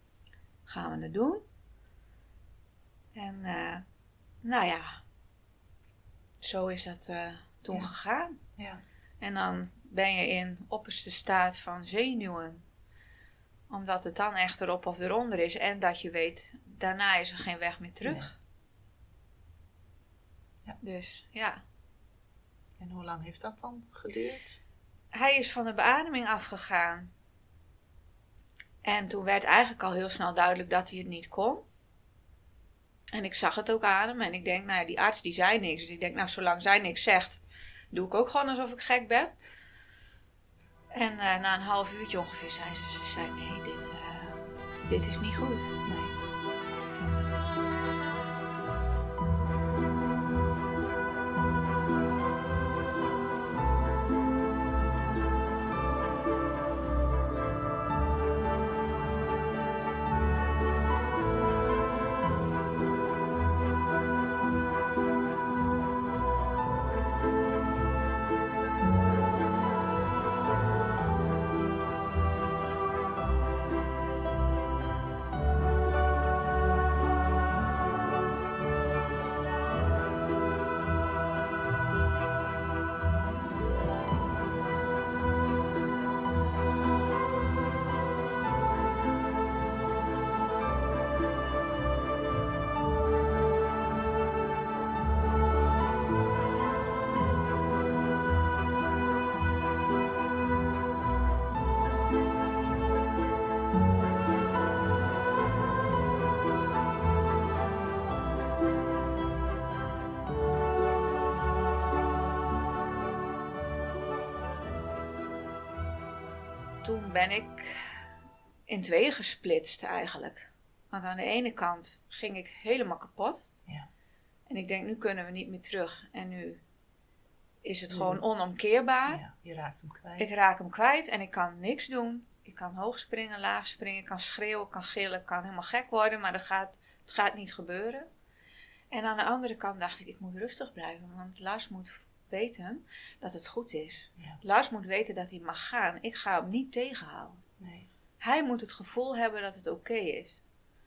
gaan we het doen. En uh, nou ja, zo is dat uh, toen Ja. gegaan. Ja. En dan ben je in opperste staat van zenuwen. Omdat het dan echt erop of eronder is. En dat je weet, daarna is er geen weg meer terug. Nee. Ja. Dus ja. En hoe lang heeft dat dan geduurd? Hij is van de beademing afgegaan. En toen werd eigenlijk al heel snel duidelijk dat hij het niet kon. En ik zag het ook aan hem. En ik denk, nou ja, die arts die zei niks. Dus ik denk, nou zolang zij niks zegt, doe ik ook gewoon alsof ik gek ben. En uh, na een half uurtje ongeveer zei ze, ze zei, nee, dit, uh, dit is niet goed. Nee. Toen ben ik in tweeën gesplitst eigenlijk. Want aan de ene kant ging ik helemaal kapot. Ja. En ik denk, nu kunnen we niet meer terug. En nu is het Ja. gewoon onomkeerbaar. Ja, je raakt hem kwijt. Ik raak hem kwijt en ik kan niks doen. Ik kan hoog springen, laag springen, ik kan schreeuwen, ik kan gillen, ik kan helemaal gek worden. Maar dat gaat, het gaat niet gebeuren. En aan de andere kant dacht ik, ik moet rustig blijven. Want Lars moet weten dat het goed is. Ja. Lars moet weten dat hij mag gaan. Ik ga hem niet tegenhouden. Nee. Hij moet het gevoel hebben dat het oké is.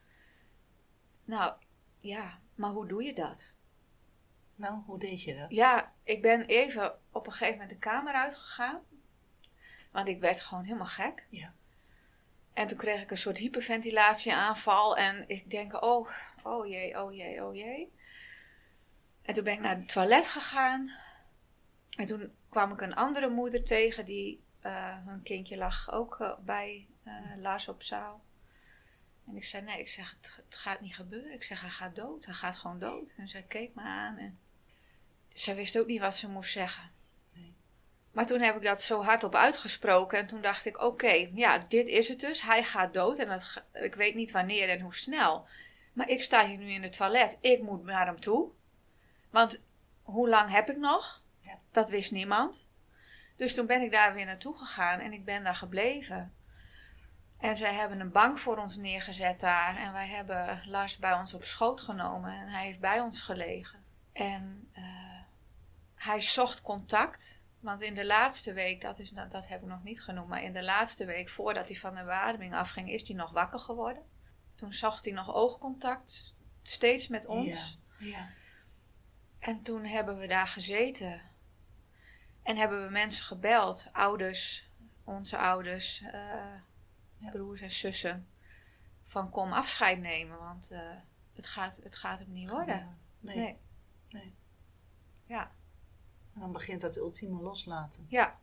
Nou, ja, maar hoe doe je dat? Nou, hoe deed je dat? Ja, ik ben even op een gegeven moment de kamer uitgegaan. Want ik werd gewoon helemaal gek. Ja. En toen kreeg ik een soort hyperventilatieaanval. En ik denk, oh, oh jee, oh jee, oh jee. En toen ben ik naar het toilet gegaan. En toen kwam ik een andere moeder tegen. Die, uh, hun kindje lag ook uh, bij uh, Lars op zaal. En ik zei, nee, ik zeg, het, het gaat niet gebeuren. Ik zeg, hij gaat dood. Hij gaat gewoon dood. En zij keek me aan. En zij wist ook niet wat ze moest zeggen. Nee. Maar toen heb ik dat zo hardop uitgesproken. En toen dacht ik, oké, okay, ja, dit is het dus. Hij gaat dood. En dat, ik weet niet wanneer en hoe snel. Maar ik sta hier nu in het toilet. Ik moet naar hem toe. Want hoe lang heb ik nog? Ja. Dat wist niemand. Dus toen ben ik daar weer naartoe gegaan. En ik ben daar gebleven. En zij hebben een bank voor ons neergezet daar. En wij hebben Lars bij ons op schoot genomen. En hij heeft bij ons gelegen. En uh, hij zocht contact. Want in de laatste week, dat, is, dat heb ik nog niet genoemd. Maar in de laatste week, voordat hij van de beademing afging, is hij nog wakker geworden. Toen zocht hij nog oogcontact. Steeds met ons. Ja. Ja. En toen hebben we daar gezeten. En hebben we mensen gebeld. Ouders, onze ouders... Uh, Ja. broers en zussen, van kom afscheid nemen, want uh, het, gaat, het gaat hem niet worden. Nee. Nee. nee. Ja. En dan begint dat ultieme loslaten. Ja.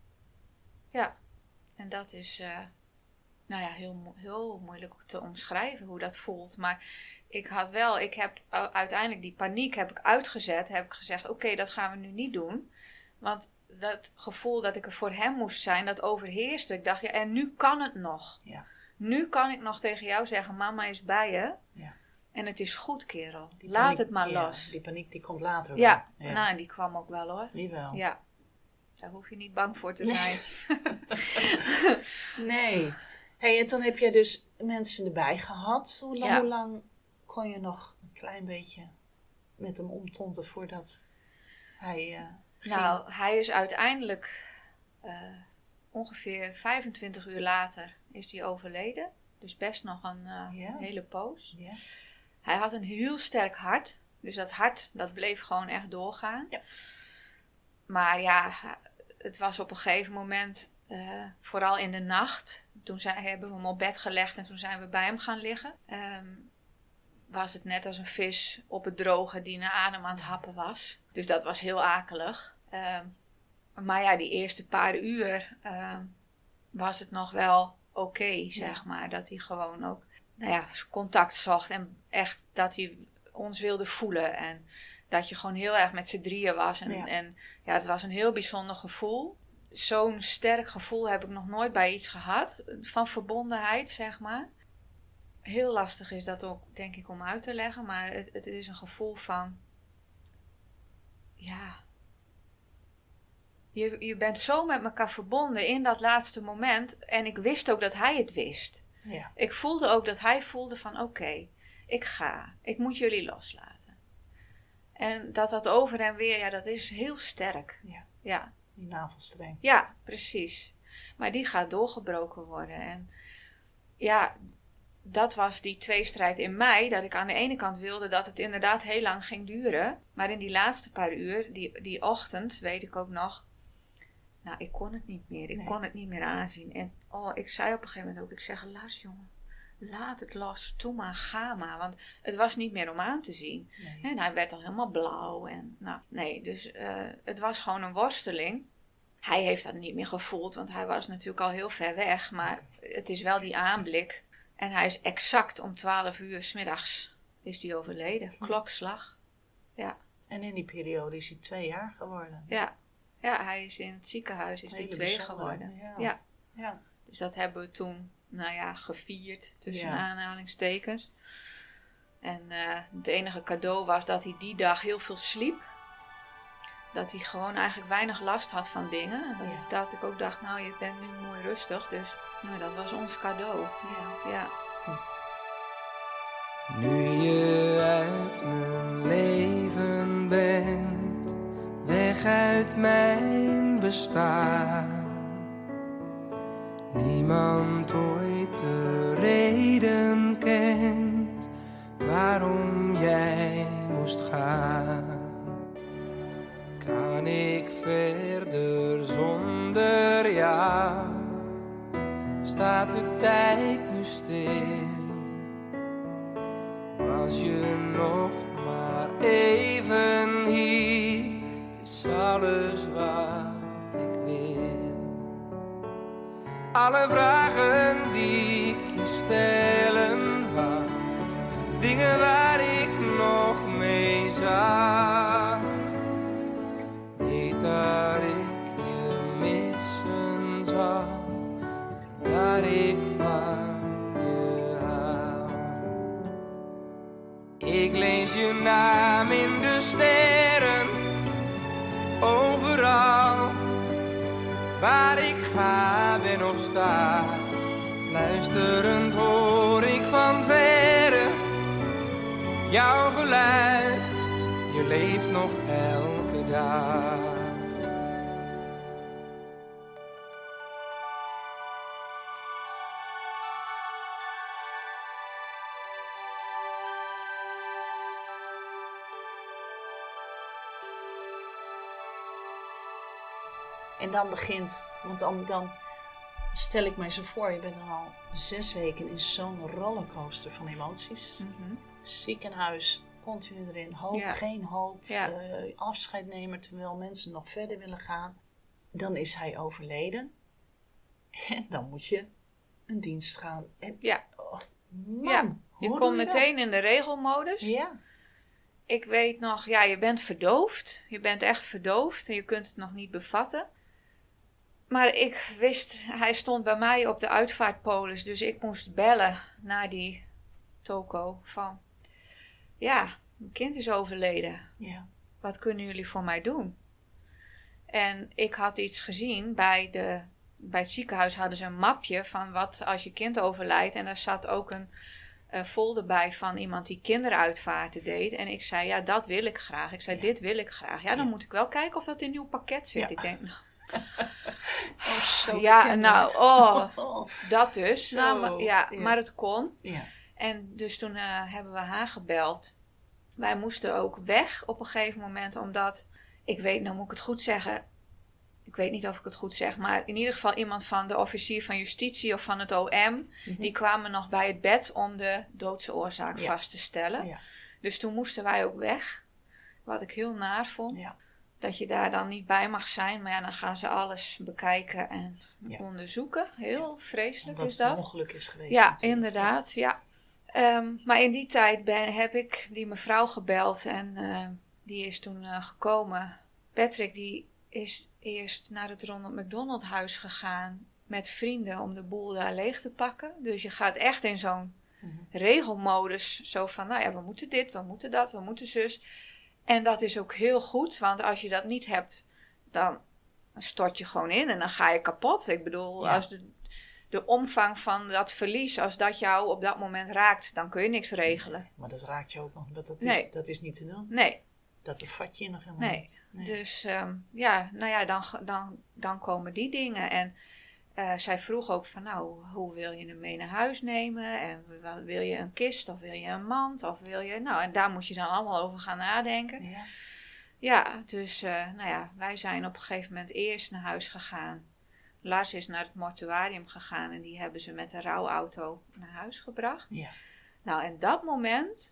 Ja. En dat is, uh, nou ja, heel, mo- heel moeilijk te omschrijven hoe dat voelt. Maar ik had wel, ik heb uh, uiteindelijk die paniek heb ik uitgezet. Heb ik gezegd, oké, okay, dat gaan we nu niet doen. Want dat gevoel dat ik er voor hem moest zijn, dat overheerste. Ik dacht, ja, en nu kan het nog. Ja. Nu kan ik nog tegen jou zeggen, mama is bij je. Ja. En het is goed, kerel. Die Laat paniek, het maar ja, los. Die paniek die komt later. Ja, ja. nou, en die kwam ook wel hoor. Die wel. Ja, daar hoef je niet bang voor te zijn. Nee. nee. Hey, en toen heb je dus mensen erbij gehad. Hoe lang, Ja. hoe lang kon je nog een klein beetje met hem omtonten voordat hij uh, ging? Nou, hij is uiteindelijk uh, ongeveer vijfentwintig uur later is hij overleden. Dus best nog een uh, Ja. hele poos. Ja. Hij had een heel sterk hart. Dus dat hart, dat bleef gewoon echt doorgaan. Ja. Maar ja, het was op een gegeven moment, uh, vooral in de nacht. Toen zijn, hebben we hem op bed gelegd en toen zijn we bij hem gaan liggen. Um, was het net als een vis op het droge die naar adem aan het happen was. Dus dat was heel akelig. Um, maar ja, die eerste paar uur uh, was het nog wel oké, okay, zeg ja. maar. Dat hij gewoon ook nou ja, contact zocht en echt dat hij ons wilde voelen. En dat je gewoon heel erg met z'n drieën was. En ja. en ja, het was een heel bijzonder gevoel. Zo'n sterk gevoel heb ik nog nooit bij iets gehad. Van verbondenheid, zeg maar. Heel lastig is dat ook, denk ik, om uit te leggen. Maar het, het is een gevoel van... Ja... Je, je bent zo met elkaar verbonden in dat laatste moment. En ik wist ook dat hij het wist. Ja. Ik voelde ook dat hij voelde van... Oké, okay, ik ga. Ik moet jullie loslaten. En dat dat over en weer, ja, dat is heel sterk. Ja. Ja. Die navelstreng. Ja, precies. Maar die gaat doorgebroken worden. En ja, dat was die tweestrijd in mij. Dat ik aan de ene kant wilde dat het inderdaad heel lang ging duren. Maar in die laatste paar uur, die, die ochtend, weet ik ook nog... Nou, ik kon het niet meer. Ik nee. kon het niet meer aanzien. En oh, ik zei op een gegeven moment ook, ik zeg, Lars jongen, laat het los. Doe maar, ga maar. Want het was niet meer om aan te zien. Nee. En hij werd al helemaal blauw. En, nou, nee, dus uh, het was gewoon een worsteling. Hij heeft dat niet meer gevoeld, want hij was natuurlijk al heel ver weg. Maar het is wel die aanblik. En hij is exact om twaalf uur 's middags is hij overleden. Klokslag. Ja. En in die periode is hij twee jaar geworden. Ja. Ja, hij is in het ziekenhuis, is hij twee geworden. Ja. Ja. Ja. Dus dat hebben we toen, nou ja, gevierd, tussen ja. aanhalingstekens. En uh, het enige cadeau was dat hij die dag heel veel sliep. Dat hij gewoon eigenlijk weinig last had van dingen. Dat, ja. dat ik ook dacht, nou, je bent nu mooi rustig. Dus nou, dat was ons cadeau. Ja. Ja. Nu je uit mijn leven bent, weg uit mijn bestaan. Niemand ooit de reden kent waarom jij moest gaan. Kan ik verder zonder jou? Staat de tijd nu stil? Was je nog maar even hier? Het is alles wat ik wil. Alle vragen die ik je stellen dingen waar ik nog mee zat. Weet dat ik je missen zal, dat ik van je hou. Ik lees je naam in de sterren, overal. Waar ik ga, ben of sta, fluisterend hoor ik van verre jouw geluid. Je leeft nog elke dag. En dan begint, want dan, dan stel ik mij zo voor, je bent dan al zes weken in zo'n rollercoaster van emoties. Mm-hmm. Ziekenhuis, continu erin, hoop, Ja. geen hoop, Ja. uh, afscheid nemen terwijl mensen nog verder willen gaan. Dan is hij overleden. En dan moet je een dienst gaan. En, Ja. oh, man, Ja, je hoe komt doe je meteen dat? in de regelmodus. Ja. Ik weet nog, ja, je bent verdoofd. Je bent echt verdoofd en je kunt het nog niet bevatten. Maar ik wist, hij stond bij mij op de uitvaartpolis, dus ik moest bellen naar die toko van, ja, mijn kind is overleden. Ja. Wat kunnen jullie voor mij doen? En ik had iets gezien bij, de, bij het ziekenhuis hadden ze een mapje van wat als je kind overlijdt. En daar zat ook een uh, folder bij van iemand die kinderuitvaarten deed. En ik zei, ja, dat wil ik graag. Ik zei, Ja. dit wil ik graag. Ja, dan Ja. moet ik wel kijken of dat in een nieuw pakket zit. Ja. Ik denk, nou, Oh, zo ja, herkenbaar. nou, oh, Oh, dat dus. Zo, Nou, maar, ja, ja. maar het kon. ja. En dus toen uh, hebben we haar gebeld. Wij moesten ook weg op een gegeven moment, omdat, ik weet, nou moet ik het goed zeggen, ik weet niet of ik het goed zeg, maar in ieder geval iemand van de officier van justitie of van het O M, Mm-hmm. die kwamen nog bij het bed om de doodsoorzaak Ja. vast te stellen. Ja. Dus toen moesten wij ook weg, wat ik heel naar vond. Ja. Dat je daar dan niet bij mag zijn, maar ja, dan gaan ze alles bekijken en Ja. onderzoeken. Heel vreselijk Omdat is het een dat. ongeluk is geweest. Ja, natuurlijk. inderdaad, ja. Um, maar in die tijd ben, heb ik die mevrouw gebeld en uh, die is toen uh, gekomen. Patrick die is eerst naar het Ronald McDonald huis gegaan met vrienden om de boel daar leeg te pakken. Dus je gaat echt in zo'n Mm-hmm. regelmodus, zo van, nou ja, we moeten dit, we moeten dat, we moeten zus. En dat is ook heel goed, want als je dat niet hebt, dan stort je gewoon in en dan ga je kapot. Ik bedoel, Ja. als de, de omvang van dat verlies, als dat jou op dat moment raakt, dan kun je niks regelen. Maar dat raakt je ook nog. Dat, dat, Nee. is, dat is niet te doen. Nee, Dat bevat je nog helemaal nee. niet. Nee. Dus um, ja, nou ja, dan, dan, dan komen die dingen. En uh, zij vroeg ook van, nou, hoe wil je hem mee naar huis nemen? En wil je een kist of wil je een mand? Of wil je, nou, en daar moet je dan allemaal over gaan nadenken. Ja. Ja, dus uh, nou ja, wij zijn op een gegeven moment eerst naar huis gegaan. Lars is naar het mortuarium gegaan en die hebben ze met een rouwauto naar huis gebracht. Ja. Nou, en dat moment,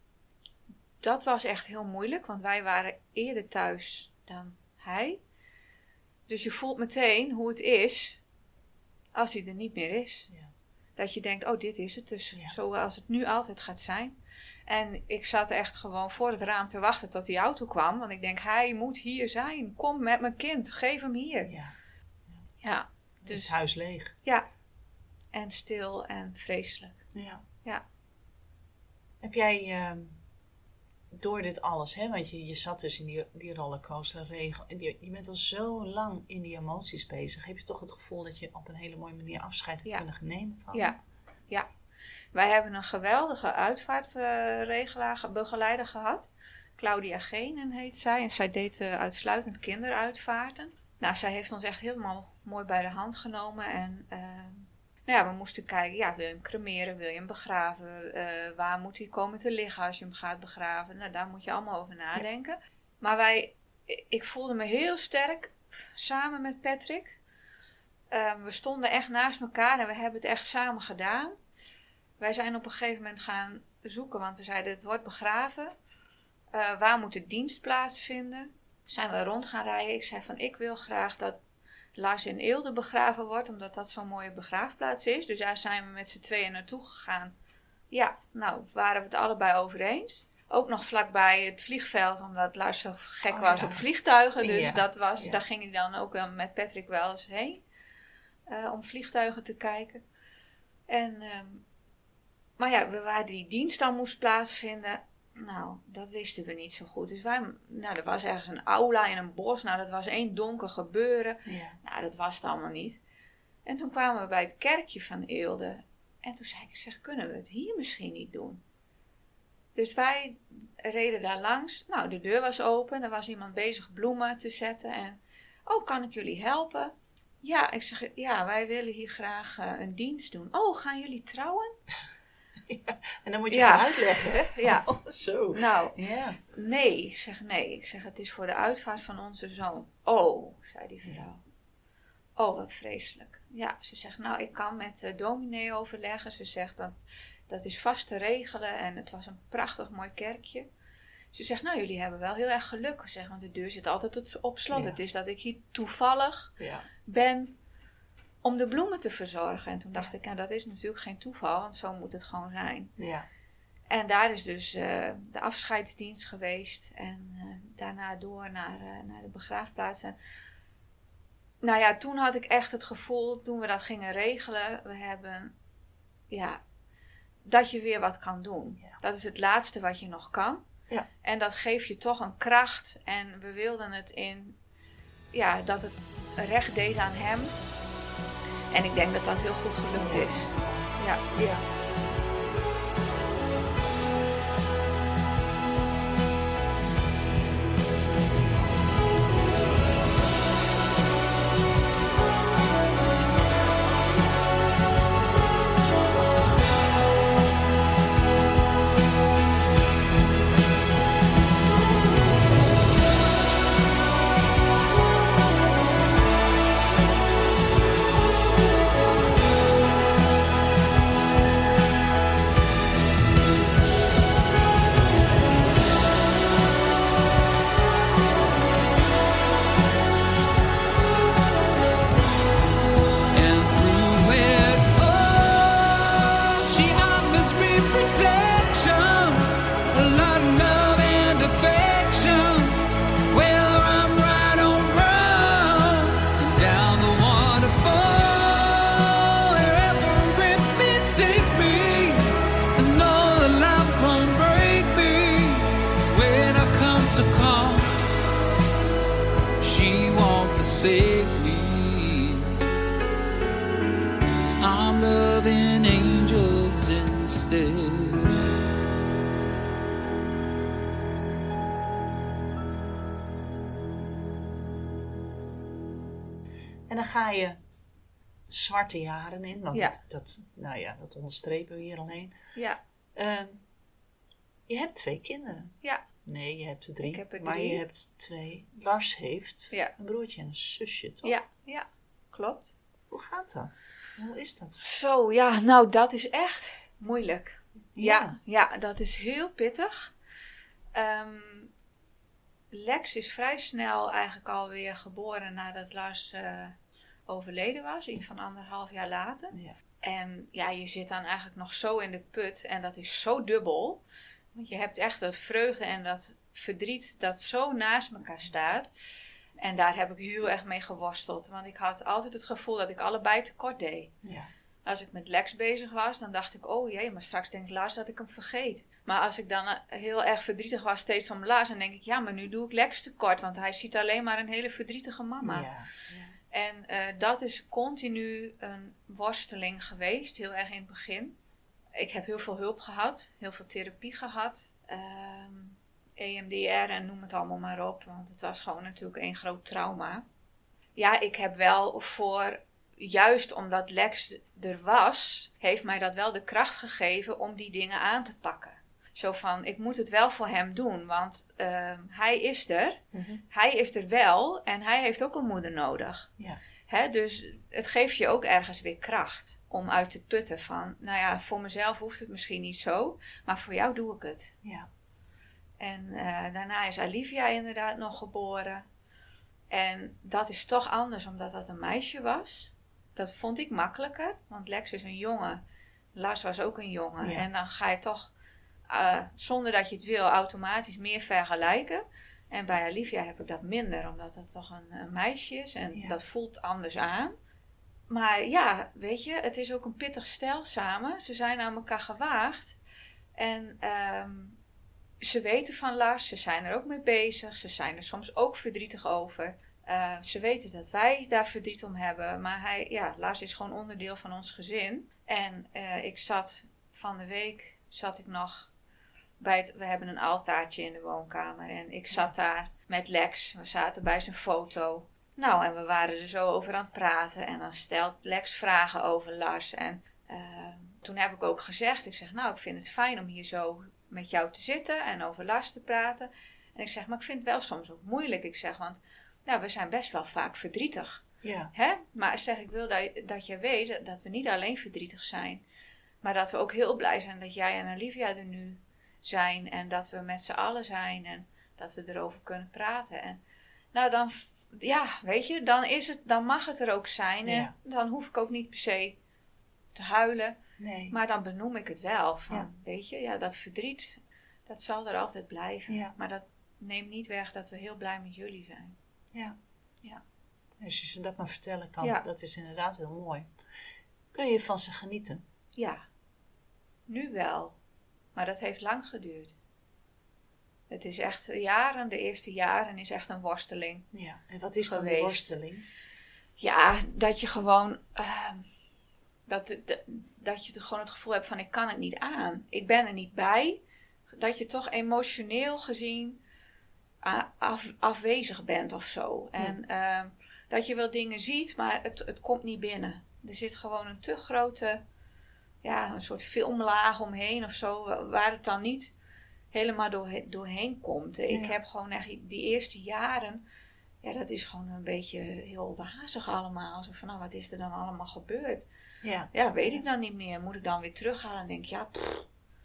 dat was echt heel moeilijk, want wij waren eerder thuis dan hij. Dus je voelt meteen hoe het is als hij er niet meer is. Ja. Dat je denkt, oh, dit is het dus, Ja. zoals het nu altijd gaat zijn. En ik zat echt gewoon voor het raam te wachten tot die auto kwam. Want ik denk, hij moet hier zijn. Kom met mijn kind, geef hem hier. Ja. Ja, Dus het dus huis leeg. ja. En stil en vreselijk. Ja. Ja. Heb jij ehm, door dit alles, hè, want je, je zat dus in die, die rollercoaster regel. En je, je bent al zo lang in die emoties bezig. Heb je toch het gevoel dat je op een hele mooie manier afscheid hebt Ja. kunnen nemen van? Ja, ja. Wij hebben een geweldige uitvaartregelaar, begeleider gehad. Claudia Genen heet zij. En zij deed uh, uitsluitend kinderuitvaarten. Nou, zij heeft ons echt helemaal mooi bij de hand genomen. En uh, nou ja, we moesten kijken, ja, wil je hem cremeren, wil je hem begraven? Uh, waar moet hij komen te liggen als je hem gaat begraven? Nou, daar moet je allemaal over nadenken. Ja. Maar wij, ik voelde me heel sterk samen met Patrick. Uh, we stonden echt naast elkaar en we hebben het echt samen gedaan. Wij zijn op een gegeven moment gaan zoeken, want we zeiden het wordt begraven. Uh, waar moet de dienst plaatsvinden? Zijn we rond gaan rijden. Ik zei van ik wil graag dat Lars in Eelde begraven wordt, omdat dat zo'n mooie begraafplaats is. Dus daar zijn we met z'n tweeën naartoe gegaan Ja, nou waren we het allebei over eens. Ook nog vlakbij het vliegveld, omdat Lars zo gek Oh, was ja. op vliegtuigen. Dus Ja. dat was, Ja. daar ging hij dan ook wel met Patrick wel eens heen. Uh, om vliegtuigen te kijken. En, um, maar ja, waar die dienst dan moest plaatsvinden, nou, dat wisten we niet zo goed. Dus wij, nou, er was ergens een aula in een bos. Nou, dat was één donker gebeuren. Ja. Nou, dat was het allemaal niet. En toen kwamen we bij het kerkje van Eelde. En toen zei ik, zeg, kunnen we het hier misschien niet doen? Dus wij reden daar langs. Nou, de deur was open. Er was iemand bezig bloemen te zetten. En, oh, kan ik jullie helpen? Ja, ik zeg, ja, wij willen hier graag uh, een dienst doen. Oh, gaan jullie trouwen? Ja, en dan moet je Ja. gaan uitleggen, hè? Ja. Oh, zo. Nou, Ja. nee. Ik zeg, nee. Ik zeg, het is voor de uitvaart van onze zoon. Oh, zei die vrouw. Oh, wat vreselijk. Ja, ze zegt, nou, ik kan met de dominee overleggen. Ze zegt, dat, dat is vast te regelen. En het was een prachtig mooi kerkje. Ze zegt, nou, jullie hebben wel heel erg geluk. Zeg, want de deur zit altijd op slot. Ja. Het is dat ik hier toevallig Ja. ben om de bloemen te verzorgen. En toen dacht ik, nou, dat is natuurlijk geen toeval, want zo moet het gewoon zijn. Ja. En daar is dus uh, de afscheidsdienst geweest. En uh, daarna door naar, uh, naar de begraafplaats. En, nou ja, toen had ik echt het gevoel, toen we dat gingen regelen, we hebben, ja, dat je weer wat kan doen. Ja. Dat is het laatste wat je nog kan. Ja. En dat geeft je toch een kracht. En we wilden het in, ja, dat het recht deed aan hem. En ik denk dat dat heel goed gelukt is. Ja. Ja. And through it all, she offers me protection, a lot of love and affection, whether I'm right or wrong, down the waterfall, wherever it may take me, I know that life won't break me when I come to call. She won't forsake me. I'm loving angels instead. En dan ga je zwarte jaren in, want Ja. dat, dat, nou ja, dat onderstrepen we hier alleen. Ja, Ehm, je hebt twee kinderen. ja, Nee, je hebt er drie. Ik heb er Maar drie. je hebt twee. Lars heeft Ja. een broertje en een zusje, toch? ja, ja, klopt. Hoe gaat dat? Hoe is dat? Zo, ja, nou dat is echt moeilijk. Ja. Ja, ja, dat is heel pittig. Ehm, Lex is vrij snel eigenlijk alweer geboren nadat Lars uh, overleden was. Iets van anderhalf jaar later. Ja. En ja, je zit dan eigenlijk nog zo in de put. En dat is zo dubbel. Want je hebt echt dat vreugde en dat verdriet dat zo naast elkaar staat. En daar heb ik heel erg mee geworsteld. Want ik had altijd het gevoel dat ik allebei tekort deed. Ja. Als ik met Lex bezig was, dan dacht ik, oh jee, maar straks denkt Lars dat ik hem vergeet. Maar als ik dan heel erg verdrietig was steeds om Lars, dan denk ik, ja, maar nu doe ik Lex tekort. Want hij ziet alleen maar een hele verdrietige mama. Ja. Ja. En uh, dat is continu een worsteling geweest, heel erg in het begin. Ik heb heel veel hulp gehad, heel veel therapie gehad. Um, E M D R en noem het allemaal maar op, want het was gewoon natuurlijk één groot trauma. Ja, ik heb wel voor, juist omdat Lex er was, heeft mij dat wel de kracht gegeven om die dingen aan te pakken. Zo van, ik moet het wel voor hem doen, want uh, hij is er. Mm-hmm. Hij is er wel en hij heeft ook een moeder nodig. Ja. Hè, dus het geeft je ook ergens weer kracht om uit te putten van, nou ja, voor mezelf hoeft het misschien niet zo, maar voor jou doe ik het. Ja. En uh, daarna is Olivia inderdaad nog geboren. En dat is toch anders omdat dat een meisje was. Dat vond ik makkelijker, want Lex is een jongen. Lars was ook een jongen. Ja. En dan ga je toch, uh, zonder dat je het wil, automatisch meer vergelijken. En bij Olivia heb ik dat minder, omdat dat toch een, een meisje is. En Ja. dat voelt anders aan. Maar ja, weet je, het is ook een pittig stel samen. Ze zijn aan elkaar gewaagd. En um, ze weten van Lars, ze zijn er ook mee bezig. Ze zijn er soms ook verdrietig over. Uh, ze weten dat wij daar verdriet om hebben. Maar hij, ja, Lars is gewoon onderdeel van ons gezin. En uh, ik zat van de week, zat ik nog bij het, we hebben een altaartje in de woonkamer. En ik zat daar met Lex. We zaten bij zijn foto. Nou, en we waren er zo over aan het praten. En dan stelt Lex vragen over Lars. En uh, toen heb ik ook gezegd, ik zeg, nou, ik vind het fijn om hier zo met jou te zitten en over Lars te praten. En ik zeg, maar ik vind het wel soms ook moeilijk. Ik zeg, want nou, we zijn best wel vaak verdrietig. Ja. Hè? Maar ik zeg, ik wil dat, dat je weet dat we niet alleen verdrietig zijn. Maar dat we ook heel blij zijn dat jij en Olivia er nu zijn. En dat we met z'n allen zijn. En dat we erover kunnen praten. En nou, dan, ja, weet je, dan, is het, dan mag het er ook zijn. En Ja. dan hoef ik ook niet per se te huilen. Nee. Maar dan benoem ik het wel. Van, Ja. weet je, ja, dat verdriet, dat zal er altijd blijven. Ja. Maar dat neemt niet weg dat we heel blij met jullie zijn. Ja. Ja. Als je ze dat maar vertellen kan, Ja. dat is inderdaad heel mooi. Kun je van ze genieten? Ja, nu wel. Maar dat heeft lang geduurd. Het is echt jaren, de eerste jaren is echt een worsteling. Ja. En wat is dan die Geweest. worsteling? Ja, dat je gewoon, uh, dat, dat, dat je gewoon het gevoel hebt van ik kan het niet aan. Ik ben er niet bij. Dat je toch emotioneel gezien af, afwezig bent of zo. Ja. En uh, dat je wel dingen ziet, maar het, het komt niet binnen. Er zit gewoon een te grote, ja, een soort filmlaag omheen of zo, waar het dan niet helemaal door, doorheen komt. Ik Ja. heb gewoon echt die eerste jaren, ja, dat is gewoon een beetje heel wazig allemaal. Zo van, nou, wat is er dan allemaal gebeurd? Ja. Ja, weet ik dan niet meer. Moet ik dan weer teruggaan en denk, ja, pff,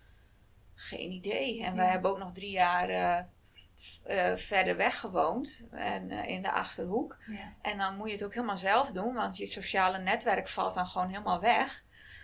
geen idee. En Ja. wij hebben ook nog drie jaar uh, f- uh, verder weg gewoond. En uh, in de Achterhoek. Ja. En dan moet je het ook helemaal zelf doen. Want je sociale netwerk valt dan gewoon helemaal weg.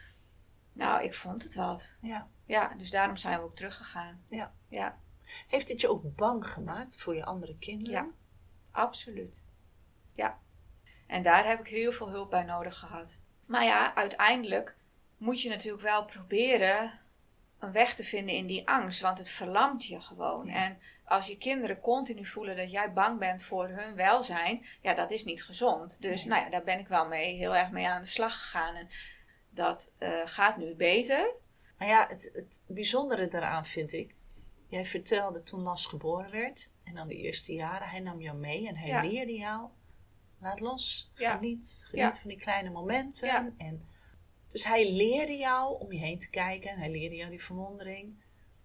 Nou, ik vond het wat. Ja. Ja, dus daarom zijn we ook teruggegaan. Ja. Ja, Heeft dit je ook bang gemaakt voor je andere kinderen? ja, absoluut. Ja. En daar heb ik heel veel hulp bij nodig gehad. Maar ja, uiteindelijk moet je natuurlijk wel proberen een weg te vinden in die angst. Want het verlamt je gewoon. Ja. En als je kinderen continu voelen dat jij bang bent voor hun welzijn. Ja, dat is niet gezond. Dus Nee. nou ja, daar ben ik wel mee, heel erg mee aan de slag gegaan. En dat uh, gaat nu beter. Maar ja, het, het bijzondere daaraan vind ik. Jij vertelde toen Lars geboren werd. En dan de eerste jaren. Hij nam jou mee en hij Ja. leerde jou. Laat los. Ja. Geniet. Geniet Ja. van die kleine momenten. Ja. En dus hij leerde jou om je heen te kijken. En hij leerde jou die verwondering.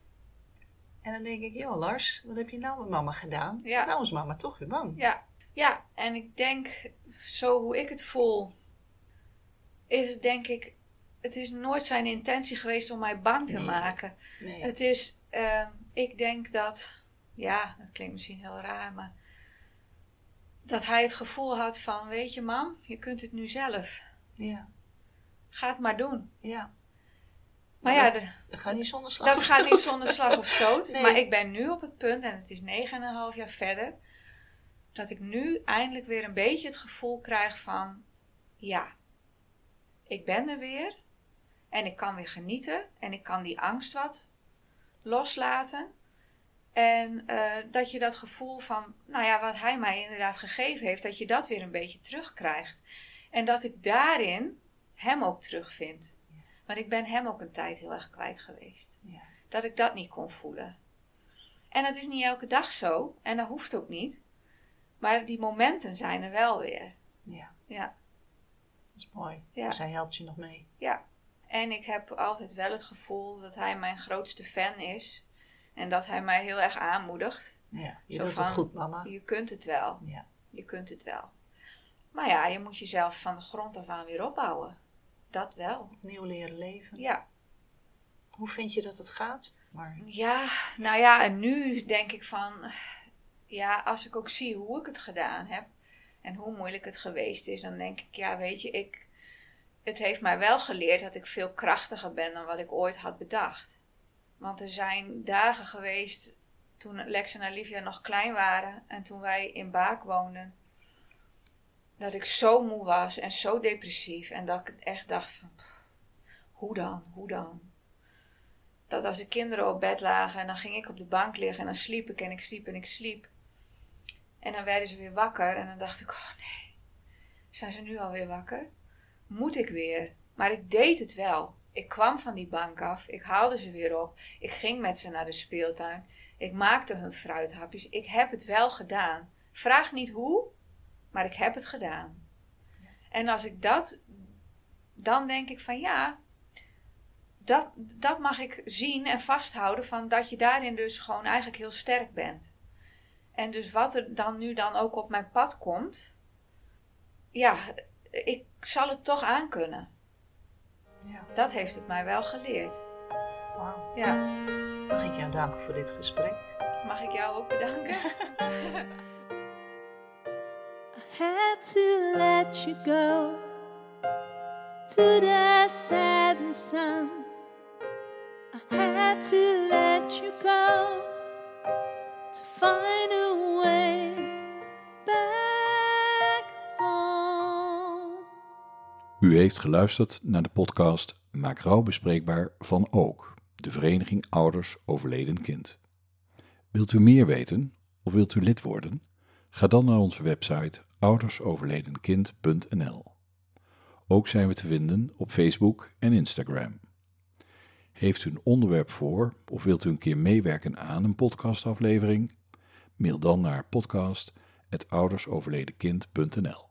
En dan denk ik, joh Lars, wat heb je nou met mama gedaan? Ja. Nou is mama toch weer bang. Ja, ja, en ik denk, zo hoe ik het voel, is het denk ik, het is nooit zijn intentie geweest om mij bang te Nee. maken. Nee. Het is, uh, ik denk dat, ja, dat klinkt misschien heel raar, maar dat hij het gevoel had van, weet je mam, je kunt het nu zelf. Ja. Ga het maar doen. Ja. Maar ja, de, Dat gaat niet zonder slag dat of gaat niet stoot. zonder slag of stoot. Nee. Maar ik ben nu op het punt, en het is negen en een half jaar verder, dat ik nu eindelijk weer een beetje het gevoel krijg van, ja, ik ben er weer. En ik kan weer genieten. En ik kan die angst wat loslaten. En uh, dat je dat gevoel van, nou ja, wat hij mij inderdaad gegeven heeft, dat je dat weer een beetje terugkrijgt. En dat ik daarin hem ook terugvind. Want ik ben hem ook een tijd heel erg kwijt geweest. Ja. Dat ik dat niet kon voelen. En dat is niet elke dag zo. En dat hoeft ook niet. Maar die momenten zijn er wel weer. Ja, Ja, dat is mooi. Ja. Dus hij helpt je nog mee. ja. En ik heb altijd wel het gevoel dat hij mijn grootste fan is. En dat hij mij heel erg aanmoedigt. Ja, je Zo doet van, het goed, mama. Je kunt het wel. Ja. Je kunt het wel. Maar ja, je moet jezelf van de grond af aan weer opbouwen. Dat wel. Opnieuw leren leven. Ja. Hoe vind je dat het gaat? Maar Ja, nou ja, en nu denk ik van, ja, als ik ook zie hoe ik het gedaan heb en hoe moeilijk het geweest is, dan denk ik, ja, weet je, ik, het heeft mij wel geleerd dat ik veel krachtiger ben dan wat ik ooit had bedacht. Want er zijn dagen geweest toen Lex en Olivia nog klein waren en toen wij in Baak woonden, dat ik zo moe was en zo depressief en dat ik echt dacht van, pff, hoe dan, hoe dan? Dat als de kinderen op bed lagen en dan ging ik op de bank liggen en dan sliep ik en ik sliep en ik sliep. En dan werden ze weer wakker en dan dacht ik, oh nee, zijn ze nu alweer wakker? Moet ik weer? Maar ik deed het wel. Ik kwam van die bank af, ik haalde ze weer op, ik ging met ze naar de speeltuin, ik maakte hun fruithapjes, ik heb het wel gedaan. Vraag niet hoe, maar ik heb het gedaan. En als ik dat, dan denk ik van ja, dat, dat mag ik zien en vasthouden van dat je daarin dus gewoon eigenlijk heel sterk bent. En dus wat er dan nu dan ook op mijn pad komt, ja, ik zal het toch aankunnen. Ja. Dat heeft het mij wel geleerd. Wauw. Ja. Mag ik jou danken voor dit gesprek? Mag ik jou ook bedanken? I had to let you go to the setting sun. I had to let you go to find a way back home. U heeft geluisterd naar de podcast Maak rouw bespreekbaar van Ook, de Vereniging Ouders Overleden Kind. Wilt u meer weten of wilt u lid worden? Ga dan naar onze website oudersoverledenkind punt n l. Ook zijn we te vinden op Facebook en Instagram. Heeft u een onderwerp voor of wilt u een keer meewerken aan een podcastaflevering? Mail dan naar podcast apenstaartje oudersoverledenkind punt n l.